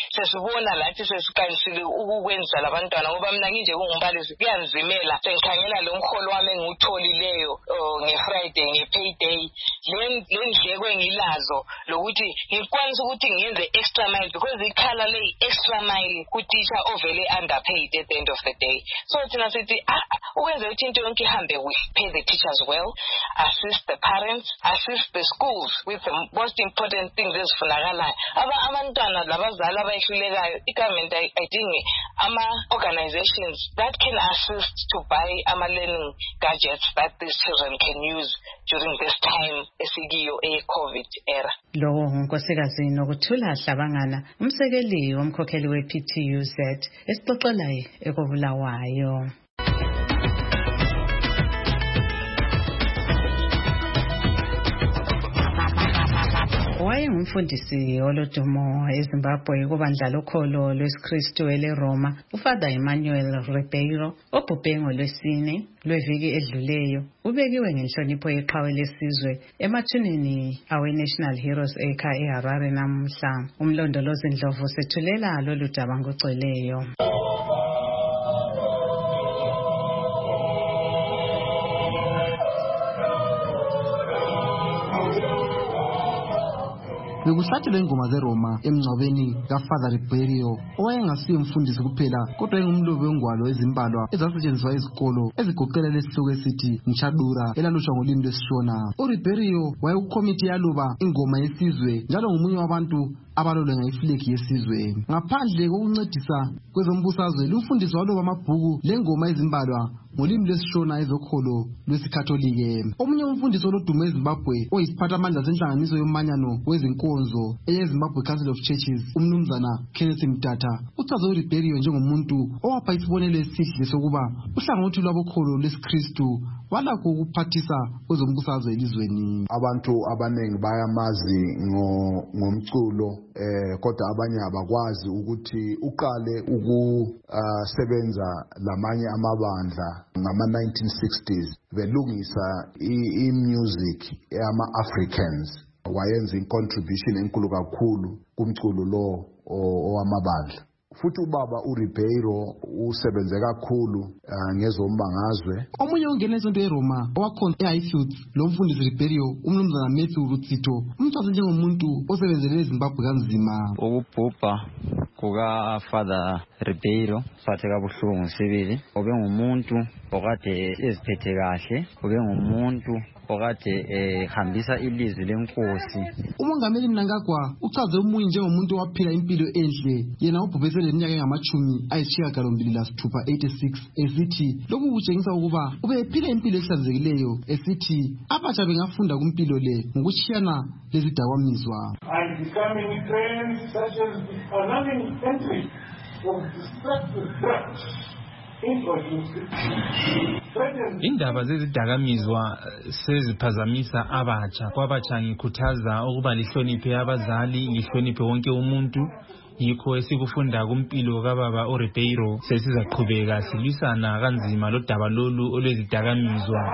sesibona lathi sesiqalisile ukukwenza labantwana ngoba mina nginje kungumbalisi kuyanzimela sengikhangela lo mholo wami engiwutholileyo nge-Friday nge-payday le ndleko engilazo lokuthi ngikwanisa ukuthi ngiyenze extra mile because ikhala le extra mile kutisha ovele underpaid at the end of the day. So thina sithi ukwenza ukuthi into yonke ihambe we pay the teachers well, assist the parents, assist the schools with the most important things ezifunakalayo. Abantwana labazali abayihlulekayo i-government ayidingi ama-organizations that can assist to buy ama-learning gadgets that these children can use during this time esikiyo e-COVID era. Lo unkosikazi Nokuthula Hlabangana umsekeli womkhokheli we-P T U Z esixoxelayo ekobulawayo. Wayengumfundisi olodumo eZimbabwe kubandla lokholo lwesikristu eleRoma uFather Emmanuel Ribeiro obhubhe ngolwesine lweviki edluleyo ubekiwe ngenhlonipho yeqhawe lesizwe emathuneni awe-National Heroes Acre eHarare namuhla. Umlondolozi Ndlovu sethulela lolu daba ngogcweleyo. Bekuhlatshelwe ingoma zeRoma emngcwabeni kaFather Ribeiro owayengasiye umfundisi kuphela kodwa engumlobi wengwalo ezimbalwa ezasetshenziswa ezikolo ezigoqela lesihloko esithi Nchadura elalushwa ngolimi lwesiShona. uRibeiro wayekukomiti yaloba ingoma yesizwe njalo ngomunye wabantu abalolwe ngeflegi yesizwe. Ngaphandle kokuncedisa kwezombusazwe lumfundisi waloba amabhuku lengoma ezimbalwa ngolimi lwesiShona ezokholo lwesikatholike. Omunye umfundisi olodumo eZimbabwe oyisiphathamandla senhlanganiso yomanyano wezinkonzo eyeZimbabwe Council of Churches umnumzana Kenneth Mtata uchaze uRibeiro njengomuntu owapha isibonelo esihle sokuba uhlangothi lwabokholo lwesikristu walakho ukuphathisa kwezombusazwe elizweni. Abantu abaningi bayamazi ngomculo eh kodwa abanye abakwazi ukuthi uqale ukusebenza lamanye amabandla ngama nineteen sixties belungisa i-music yama-Africans. Wayenza incontribution enkulu kakhulu kumculo lo owamabandla. Futhi ubaba uRibeiro usebenze kakhulu ngezombangazwe. Omunye ongena esonto eRoma owakhona eHighfield lo mfundisi Ribeiro umnumzana Matthew Rutsito umthatha njengomuntu osebenzele eZimbabwe kanzima. Ukubhubha kuka Father Ribeiro sathe kabuhlungu sibili. Ube ngumuntu okade eziphethe kahle, ube ngumuntu okade ehambisa ilizwi lenkosi. Umongameli Mnangagwa uchaze umunye njengomuntu owaphila impilo enhle yena ubhubhese leminyaka engamachumi ayisishiyagalombili lasithupha eighty-six esithi lokhu kutshengisa ukuba ube ephila impilo ehlanzekileyo esithi abatsha bengafunda kumpilo le ngokushiyana lezidakamizwa. And becoming trends such as allowing entry of destructive drugs. Indaba zezidakamizwa seziphazamisa abatsha. Kwabatsha ngikhuthaza ukuba lihloniphe abazali, lihloniphe wonke umuntu. Yikho esikufunda kumpilo kababa uRibeiro sesizaqhubeka silwisana kanzima lodaba lolu olwezidakamizwa.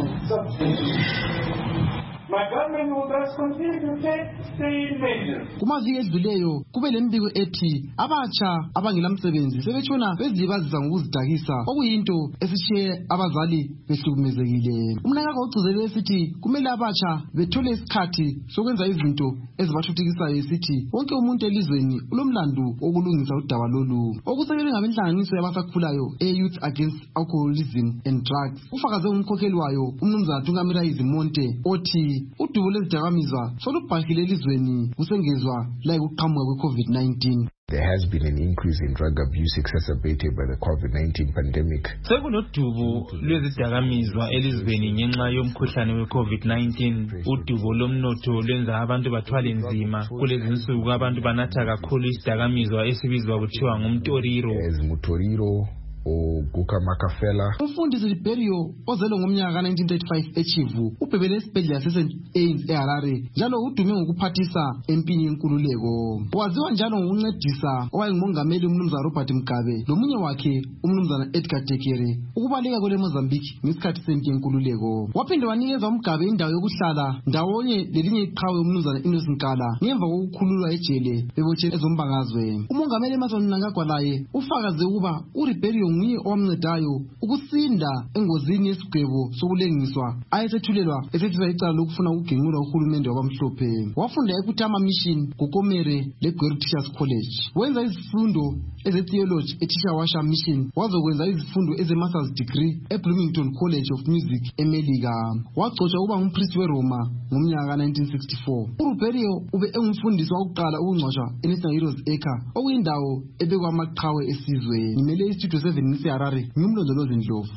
Kumaviki edluleyo kube lembiko ethi abatsha abangelamsebenzi sebetshona bezibazisa ngokuzidakisa okuyinto esishiye abazali behlukumezekile. Umnangagwa ugcizelela esithi kumele abatsha bethole isikhathi sokwenza izinto ezibathuthukisayo esithi wonke umuntu elizweni ulomlandu wokulungisa udaba lolu. Okusekelwe ngabenhlanganiso yabasakhulayo e-Youth Against Alcoholism and Drugs ufakaze umkhokheli wayo umnumzana Tungamira Izimonte othi udubo lwezidakamizwa solubhahile elizweni kusengezwa la ukuqhamuka kwe-COVID nineteen. There has been an increase in drug abuse exacerbated by the COVID nineteen pandemic. Sekulodubo lwezidakamizwa elizweni ngenxa yomkhuhlane we-COVID nineteen. Udubo lomnotho lwenza abantu bathwale nzima. Kulezi insuku abantu banatha kakhulu isidakamizwa esibizwa kuthiwa ngumtoriro. As mutoriro uGuka Makafela. Umfundisi Ribeiro ozelwe ngomnyaka ka nineteen thirty-five eChivu ubhebele esibhedlela sese-Saint Anne's eHarare njalo udume ngokuphathisa empini yenkululeko. Waziwa njalo ngokuncedisa owayengumongameli umnumzana Robert Mugabe lomunye wakhe umnumzana Edgar Tekere ukubaleka kwele Mozambique ngesikhathi sempi yenkululeko. Waphinde wanikeza uMugabe indawo yokuhlala ndawonye lelinye iqhawe umnumzana Innocent Nkala ngemva kokukhululwa ejele bebotsheni ezombangazwe. Umongameli Emmerson Mnangagwa laye ufakaze ukuba uRibeiro nguye owamncedayo ukusinda engozini yesigwebo sokulengiswa ayesethulelwa esethula icala lokufuna ukugenqula uhulumende wabamhlophe. Wafunda eKutama Mission Gokomere leGweru Teachers College. Wenza izifundo eze-theology eTishawasha Mission wazokwenza izifundo eze-master's degree eBloomington College of Music eMelika. Wagcotshwa ukuba ngumpriest weRoma ngomnyaka ka nineteen sixty-four. uRibeiro ube engumfundisi wokuqala ukungcwatshwa eNational Heroes Acre okuyindawo ebekwa amaqhawe esizwe. Ngimele istudio seven ngiseHarare ngimlondolozi Ndlovu.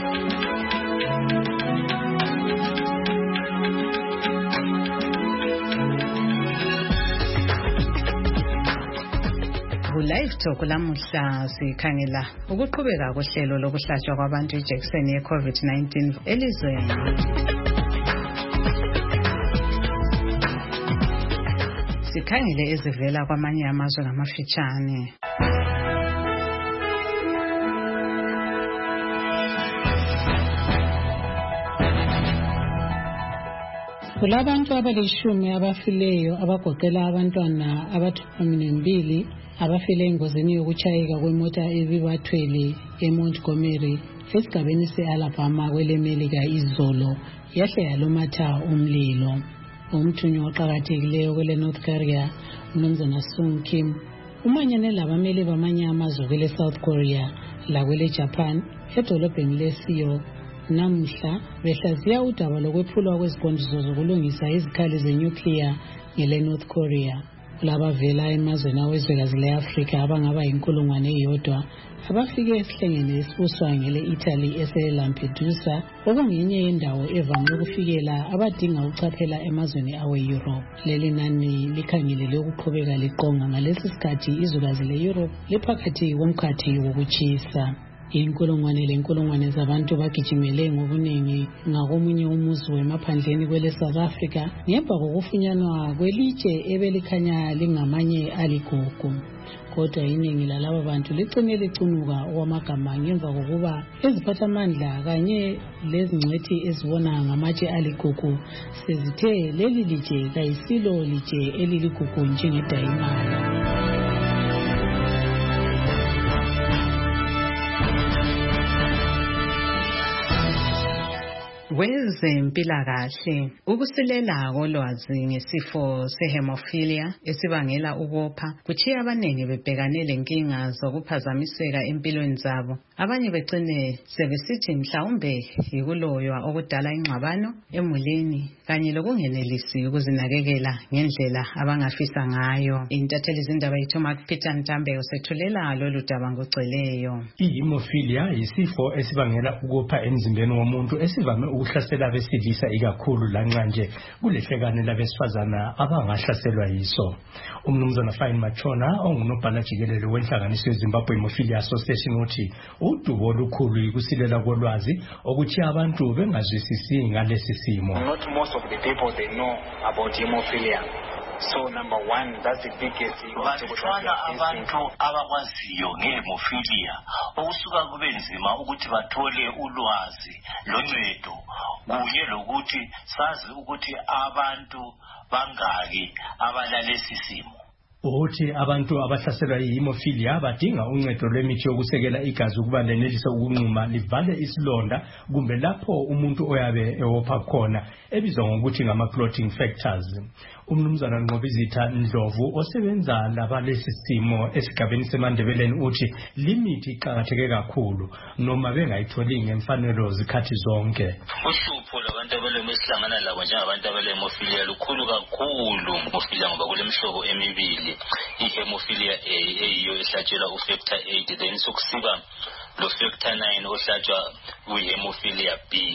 Live Talk lamuhla sikhangela ukuqhubeka kohlelo lokuhlatshwa kwabantu ijekiseni ye-COVID nineteen elizweni. Sikhangele ezivela kwamanye amazwe ngamafitshane. Kulabantu abalishumi abafileyo abagoqela abantwana abathumbili abafile engozini yokuchayeka kwemota ebibathwele eMontgomery esigabeni se-Alabama kwelemelika izolo yahle yalomatha umlilo. Umthunywa oqakathekileyo kwele North Korea uMnumzana Sung Kim umanyene labameli bamanye amazwe kwele South Korea lakwele Japan edolobheni leSeoul namuhla behlaziya udaba lokwephulwa kweziqondiso zokulungisa izikhali zenuclear ngele North Korea. Labavela emazweni awezwekazi le-Afrika abangaba inkulungwane eyodwa abafike esihlengeni esibuswa ngele Italy ese-Lampedusa okungenye yendawo evame ukufikela abadinga uchaphela emazweni awe-Europe. Leli nani likhangelele ukuqhubeka liqonga ngalesi sikhathi izukazi le-Europe liphakathi komkhathi wokutshisa. Inkulungwane lenkulungwane zabantu bagijimele ngobuningi ngakomunye umuzi wemaphandleni kwele South Africa ngemva kokufunyanwa kwelitshe ebelikhanya lingamanye aligugu. Kodwa iningi lalaba bantu licine licunuka okwamagama ngemva kokuba eziphathamandla kanye lezingcwethi ezibona ngamatshe aligugu sezithe leli litshe kayisilo litshe eliligugu njengedayimana. Kwezempilakahle ukusilela kolwazi ngesifo sehemophilia esibangela ukopha kuchiya abanengi bebhekane lenkinga zokuphazamiseka empilweni zabo. Abanye begcine sebesithi mhlawumbe yikuloywa okudala ingxabano emulini kanye lokungenelisi ukuzinakekela ngendlela abangafisa ngayo. Intatheli zindaba yethu Mark Peter Ntambe usethulela lolu daba ngoceleyo. I-hemophilia yisifo esibangela ukopha emzimbeni womuntu esivame ukuhlasela abesilisa ikakhulu lanxa nje kulehlekane labesifazana abangahlaselwa yiso. Umnumzana Fine Machona ongunobhala jikelele wenhlanganiso yeZimbabwe Hemophilia Association uthi udubo olukhulu yikusilela kolwazi okuthi abantu bengazwisisi ngalesi simo. Not most of the people they know about hemophilia. So number one, that's the biggest issue. Batshwana abantu abakwaziyo ngehemophilia okusuka kube nzima ukuthi bathole ulwazi loncedo kunye lokuthi sazi ukuthi abantu bangaki abalalesi simo. Uthi abantu abahlaselwa yihemophilia badinga uncedo lwemithi yokusekela igazi ukuba lenelise ukunquma livale isilonda kumbe lapho umuntu oyabe ewopha khona ebizwa ngokuthi ngama clotting factors. Umnumzana Nqobizitha Ndlovu osebenza labalesi simo esigabeni seMandebeleni uthi limithi iqakatheke kakhulu noma bengayitholi ngemfanelo zikhathi zonke. Uhlupho labantu abalehlangana labo njengabantu abalehemophilia lukhulu kakhulu hemophilia ngoba kulemihlobo emibili. I-hemophilia A eyiyo ehlatshelwa u-factor eight then sokusiba lo factor nine ohlatshwa kwi-hemophilia B.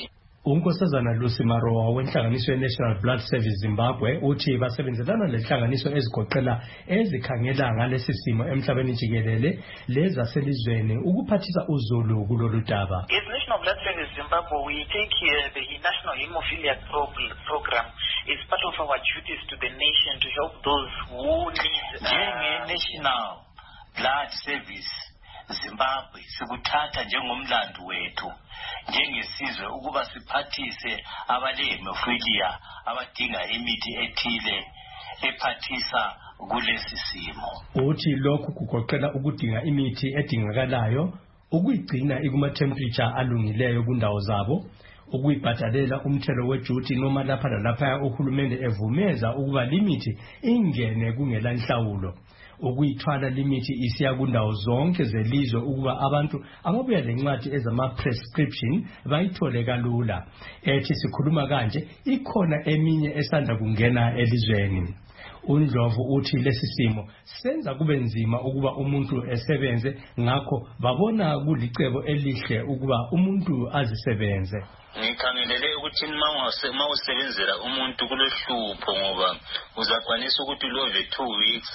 unkosazana Lucy Maroa wenhlanganiso ye-National Blood Service Zimbabwe uthi basebenzelana lenhlanganiso ezigoqela ezikhangela ngalesi simo emhlabeni jikelele lezaselizweni ukuphathisa uzulu kulolu daba. As National Blood Service Zimbabwe, we take uh, the National Hemophilia Pro Program as part of our duties to the nation to help those who need uh, National Blood Service Zimbabwe sikuthatha njengomlando wethu njengesizwe ukuba siphathise abale-hemophilia abadinga imithi ethile ephathisa kulesi simo. Uthi lokhu kugoqela ukudinga imithi edingakalayo, ukuyigcina ikuma-temperature alungileyo kundawo zabo, ukuyibhadalela umthelo wejuti noma lapha nalapha uhulumende evumeza ukuba limithi ingene kungela nhlawulo, ukuyithwala limithi isiya kundawo zonke zelizwe ukuba abantu ababuya lencwadi ezama-prescription bayithole kalula. Ethi sikhuluma kanje ikhona eminye esanda kungena elizweni. UNdlovu uthi lesi simo senza kube nzima ukuba umuntu esebenze, ngakho babona kulicebo elihle ukuba umuntu azisebenze. Ngikhangelele ukuthi uma usebenzela umuntu kulohlupho ngoba uzakwanisa ukuthi love two weeks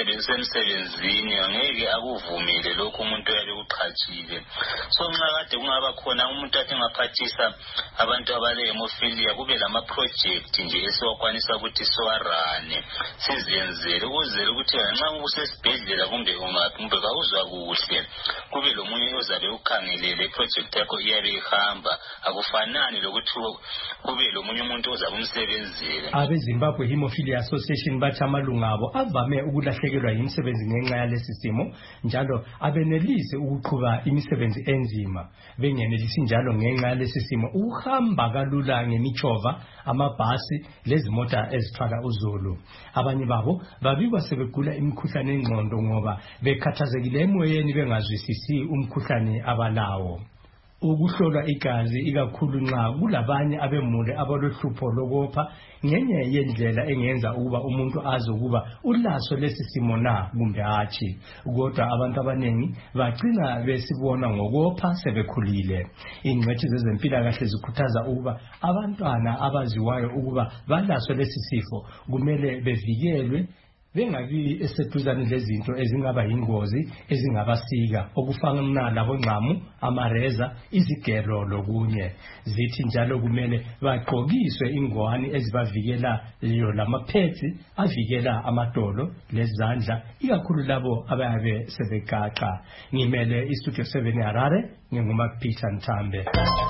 emsebenzini ngeke akuvumile lokho umuntu yale uqhatshile. So nxa kade kungaba khona umuntu athi ngaphathisa abantu abale hemophilia kube lama project nje esiwakwanisa ukuthi siwarane sizenzele ukuze ukuthi nxa usesibhedlela kumbe ungaphi kumbe kawuzwa kuhle kube lo munye ozabe ukhangelele project yakho iyabe ihamba akufa nani lokuthi kube lo munye umuntu ozabe umsebenzile. Abe Zimbabwe Hemophilia Association bathi amalunga abo avame ukulahlekelwa yimisebenzi ngenxa yalesi simo, njalo abenelise ukuqhuba imisebenzi enzima. Bengenelisi njalo ngenxa yalesi simo uhamba kalula ngemichova, amabhasi lezimota ezithwala uzulu. Abanye babo babikwa sebegula imikhuhlane engqondo ngoba bekhathazekile emoyeni bengazwisisi umkhuhlane abalawo. Ukuhlolwa igazi ikakhulu nxa kulabanye abemule abalohlupho lokopha ngenye yendlela engenza ukuba umuntu azi ukuba ulaso lesi simo na kumbe hatshi, kodwa abantu abanengi bagcina besibona ngokopha sebekhulile. Ingcwethi zezempilakahle zikhuthaza ukuba abantwana abaziwayo ukuba balaso lesi sifo kumele bevikelwe bengabi eseduzane lezinto ezingaba yingozi ezingabasika okufana labo ngqamu, amareza, izigero lokunye. Zithi njalo kumele bagqokiswe ingwani ezibavikela leyo lamaphetsi avikela amadolo lezandla ikakhulu labo abayabe sebegaqa. Ngimele iStudio seven Harare, nginguma-Peter Nthambe.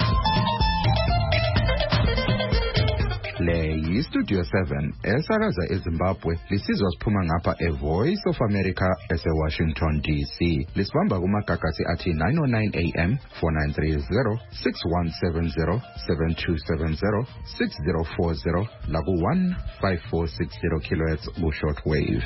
Le yiStudio seven esakaza eZimbabwe lisizwa siphuma ngapha eVoice of America ese-Washington D C. Lisibamba kumagagasi athi nine oh nine A M, four nine three zero, six one seven zero, seven two seven zero, six zero four zero laku one five four six zero kilohertz ku-short wave.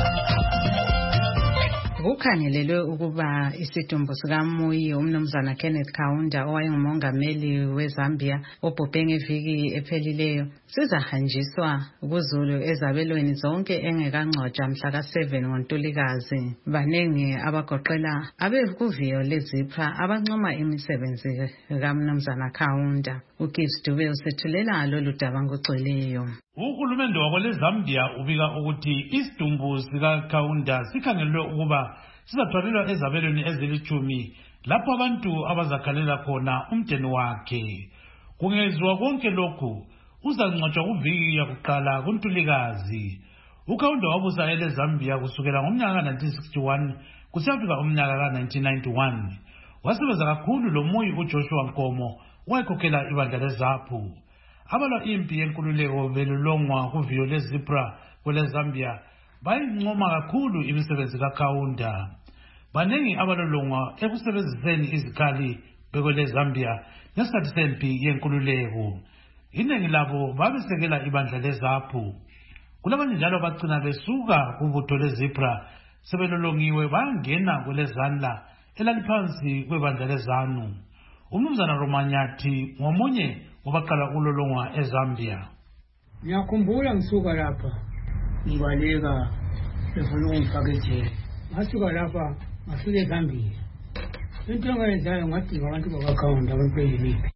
Kukhangelelwe ukuba isidumbu sikaMuyi umnumzana Kenneth Kaunda owayengumongameli weZambia obhubhe ngeviki ephelileyo sizahanjiswa kuzulu ezabelweni zonke engekangcwatshwa mhla ka seven ngoNtulikazi. Banengi abagoqela abekuviyo leZipra abancoma imisebenzi kaMnumzana Kaunda. uGibbs Dube usethulela lolu daba ngogcweleyo. Uhulumende wabo leZambia ubika ukuthi isidumbu sika Kaunda sikhangelwe ukuba sizathwalelwa ezabelweni ezilithumi lapho abantu abazakhalela khona umdeni wakhe. Kungezwa konke lokhu uzangcwatshwa kuviki yakuqala kuNtulikazi. uKaunda wabusa eleZambia kusukela ngomnyaka nineteen sixty-one kusiyafika umnyaka ka nineteen ninety-one. Wasebenza kakhulu loMuyi uJoshua Nkomo owayekhokhela ibandla leZAPU. Abalwa impi yenkululeko belulongwa kuviyo leZipra kweleZambia bayincoma kakhulu imisebenzi kaKaunda. Banengi abalolongwa ekusebenziseni izikhali bekweleZambia ngesikhathi sempi yenkululeko. Iningi labo babesekela ibandla leZAPU. Kulabanye njalo bagcina besuka kubutho leZipra sebelolongiwe bangena kwelezanla elaliphansi kwebandla leZANU. Umnumzana Romanyathi ngomunye wabaqala ukulolongwa eZambia. Ngiyakhumbula ngisuka lapha ngibaleka befuna ungifaka ejele. Ngasuka lapha ngafika eZambia. Into engayenzayo ngadinga abantu bakaKaunda abempeyiliphi.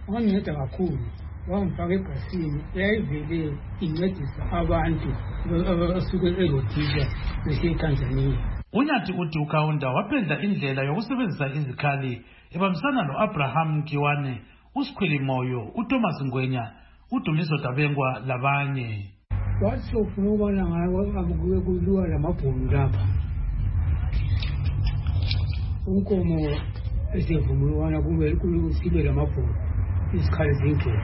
wanginceda kakhulu wangifaka ebhasini eyayivele incedisa abantu abasuke eRhodesia besiya eTanzania. Unyathi uthi uKaunda waphendla indlela yokusebenzisa izikhali ebambisana no-Abraham Mkiwane, uSikhwili Moyo, uThomas Ngwenya, uDumiso Dabengwa labanye. Wathi sofuna ukubona ngayo akube kuluwa lamabhunu lapha. Unkomo esivumelwana kube kusibe lamabhunu isikhali zinkulu.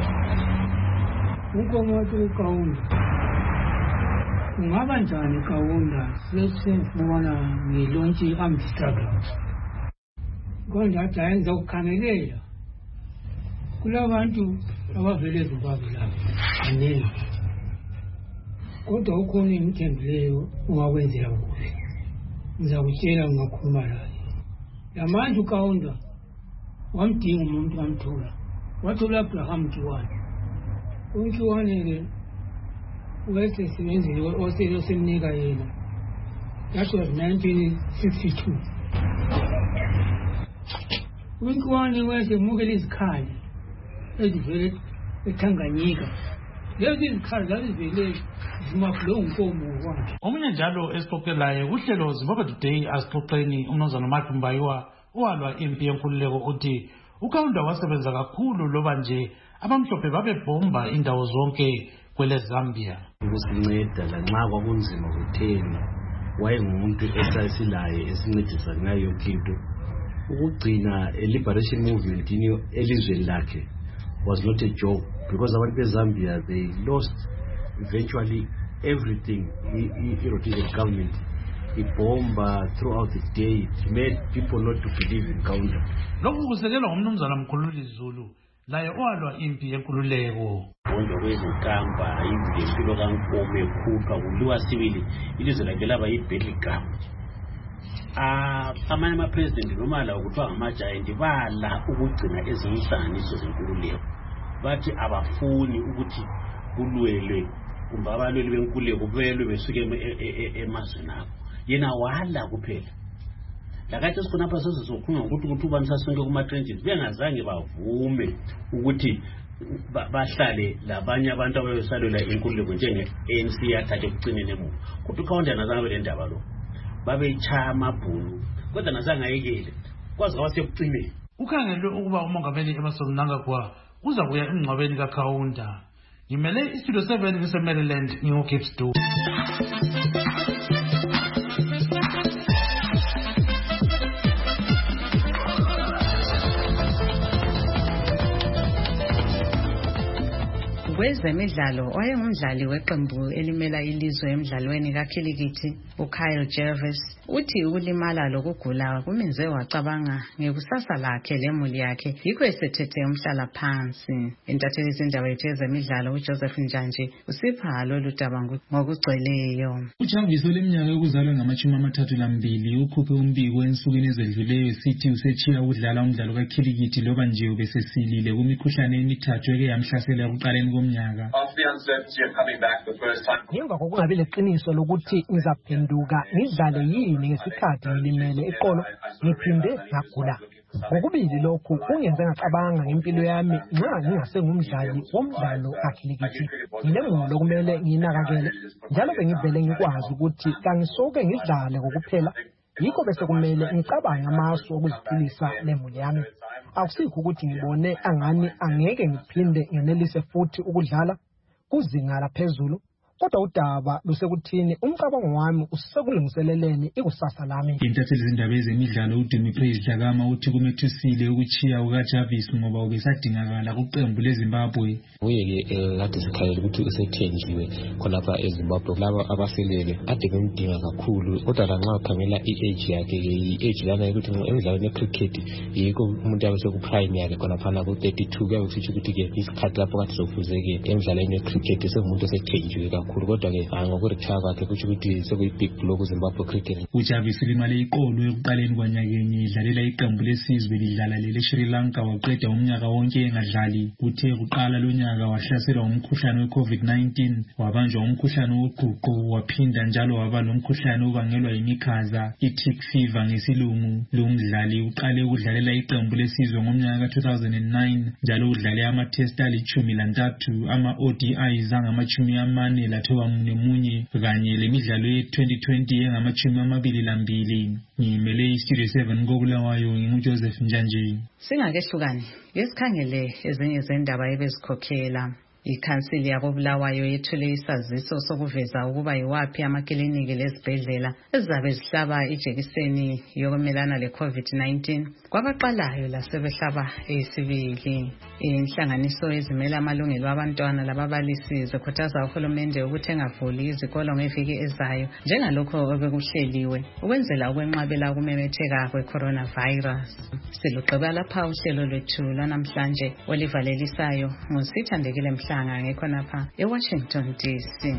Unkomo wathi uKaunda ungaba njani Kaunda sesifuna ngilontshe i-Amsterdam. Konje athi ayenza ukukhangelela kulabantu abavele eZimbabwe lapha aningi, kodwa ukhona imithembileyo ungakwenzela kuhle. Ngizakutshela ngakhuluma laye. Lamanje uKaunda wamdinga umuntu wamthola, wathola Abraham Mkiwane. uMkiwane-ke wayesesebenzile osele semnika yena. That was nineteen sixty-two. uMkiwane wayesemukela izikhali ezivele eTanganyika. Lezi zikhali zazivele zimabhulongo nkomo kwakhe. Omunye njalo esixoxelayo uhlelo Zimbabwe Today asixoxeni uMnumzana Mark Mbayiwa owalwa impi yenkululeko uthi uKaunda wasebenza kakhulu loba nje abamhlophe babebhomba indawo zonke kwele Zambia. Ukusinceda lanxa kwakunzima kutheni wayengumuntu esasilaye esincedisa ngayo yonke into. Ukugcina liberation movement elizweni lakhe was not a joke, because abantu beZambia, they lost eventually everything. The Rhodesian government, it bombed uh, throughout the day. It made people not to believe in Kaunda. Lokhu kusekelwa ngumnumzana Mkhululi Zulu laye owalwa impi yenkululeko. Bonke kwezintamba izile impilo kaNkomo ekhupha kuliwa sibili ilizwe lakhe laba yiBelgium. Ah, amanye amapresident noma la ukuthiwa ngamagiant bala ukugcina ezinhlanganiso zenkululeko. Bathi abafuni ukuthi kulwelwe kumbe abalweli benkululeko belwe besuke emazweni abo. Yena wala kuphela. Lakathi sikhona apha sizokhuluma ukuthi ukuthi ubani sasonke kuma trenches bengazange bavume ukuthi bahlale labanye abantu abayosalela inkululeko njenge A N C yathatha ekucineni emuva. Kodwa uKaunda nazange le ndaba lo. Babechaya amabhunu kodwa nazange ayekele kwazi kwasekucineni. Ukhangelwe ukuba umongameli Emmerson Mnangagwa uza kuya emngcwabeni kaKaunda. Ngimele istudio seven ngise Maryland ngiyoKips two. Kwezemidlalo wayengumdlali weqembu elimela ilizwe emidlalweni kakhilikithi uKyle Jervis uthi ukulimala lokugula kumenze wacabanga ngekusasa lakhe lemuli yakhe yikho esethethe umhlala phansi. Intatheli zindaba yethu ezemidlalo uJoseph Njanje usipha lolu daba ngokugcweleyo. uJavis oleminyaka yokuzalwa ngamashumi amathathu lambili ukhuphe umbiko ensukwini ezedluleyo sithi usechiya ukudlala umdlalo kakhilikithi loba nje ubesesilile kumikhuhlane emithathu eke yamhlasela ekuqaleni komnyaka. Ngemva kokungabi leqiniso lokuthi ngizaphenduka ngidlale yini ngesikhathi ngilimele eqolo ngiphinde ngagula. Ngokubili lokhu kungenze ngacabanga ngempilo yami nxa ngingasengumdlali womdlalo kakhilikithi. Ngilengulo lokumele nginakakele njalo bengivele ngikwazi ukuthi kangisoke ngidlale kokuphela. Yikho bese kumele ngicabange amasu okuziphilisa lemuli yami. Akusikho ukuthi ngibone angani angeke ngiphinde ngenelise futhi ukudlala kuzinga laphezulu, kodwa udaba lusekuthini umcabango wami usekulungiseleleni ikusasa lami. Intatheli zindaba ezemidlalo uDimitri Dlakama uthi kumethusile ukuchiya kukaJavis ngoba ubesadingakala kuqembu leZimbabwe. Uye-ke kade sikhalela ukuthi usethenjiwe khonapha eZimbabwe. Laba abaselele ade bemdinga kakhulu, kodwa lanxa ukhangela i-age yakhe i-age lana yokuthi emidlalweni yecricket yikho umuntu yabe sekuprime yakhe khonaphana ku thirty-two kuyabe kusitsho ukuthi-ke isikhathi lapho kade sokufuzeke emidlalweni yecricket sengumuntu osethenjiwe kakhulu. kakhulu kodwa-ke ngokuretire kwakhe kusho ukuthi sekuyi-big blow kuZimbabwe cricket. uJavis ulimale iqolo ekuqaleni kwanyakenye idlalela iqembu lesizwe lidlala lele Sri Lanka waqeda umnyaka wonke engadlali. Kuthe kuqala lonyaka wahlaselwa umkhuhlane we-COVID nineteen wabanjwa umkhuhlane woqhuqho waphinda njalo waba lomkhuhlane obangelwa yimikhaza i-tick fever ngesilungu. Lo mdlali uqale ukudlalela iqembu lesizwe ngomnyaka ka two thousand nine njalo udlale ama-test alichumi lantathu ama-O D Is angamachumi amane lathoba mune munye kanye lemidlalo ye-twenty twenty engamachumi amabili lambili. Ngimele iStudio seven koBulawayo nginguJoseph Njanji. Singakehlukani yesikhangele ezinye zendaba ebezikhokhela. Ikhansili yakoBulawayo yethule isaziso sokuveza ukuba yiwaphi amakliniki lezibhedlela ezizabe zihlaba ijekiseni yokumelana le-COVID nineteen kwabaqalayo lasebehlaba eyesibili. Inhlanganiso ezimela amalungelo abantwana lababalisi zikhuthaza uhulumende ukuthi engavuli izikolo ngeviki ezayo njengalokho obekuhleliwe ukwenzela ukwenqabela ukumemetheka kwe-coronavirus. Silugqiba lapha uhlelo lwethu lwanamhlanje olivalelisayo ngusithandekile Mhlanga ngekhonapha eWashington D C.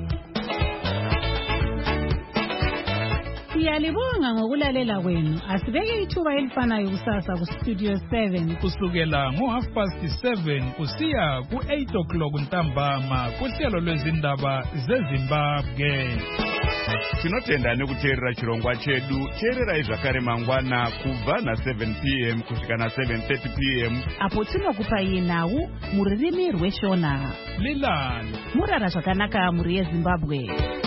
Siyalibonga ngokulalela kwenu. Asibeke ithuba elifanayo kusasa ku Studio seven kusukela ngo half past seven kusiya ku eight o'clock ntambama kuhlelo lwezindaba zeZimbabwe. Tinotenda nekuteerera chirongwa chedu. Teererai zvakare mangwana kubva na seven p m kusvika na seven thirty p m apo tinokupai nhau mururimi rweshona. Lilani murara zvakanaka muri yeZimbabwe.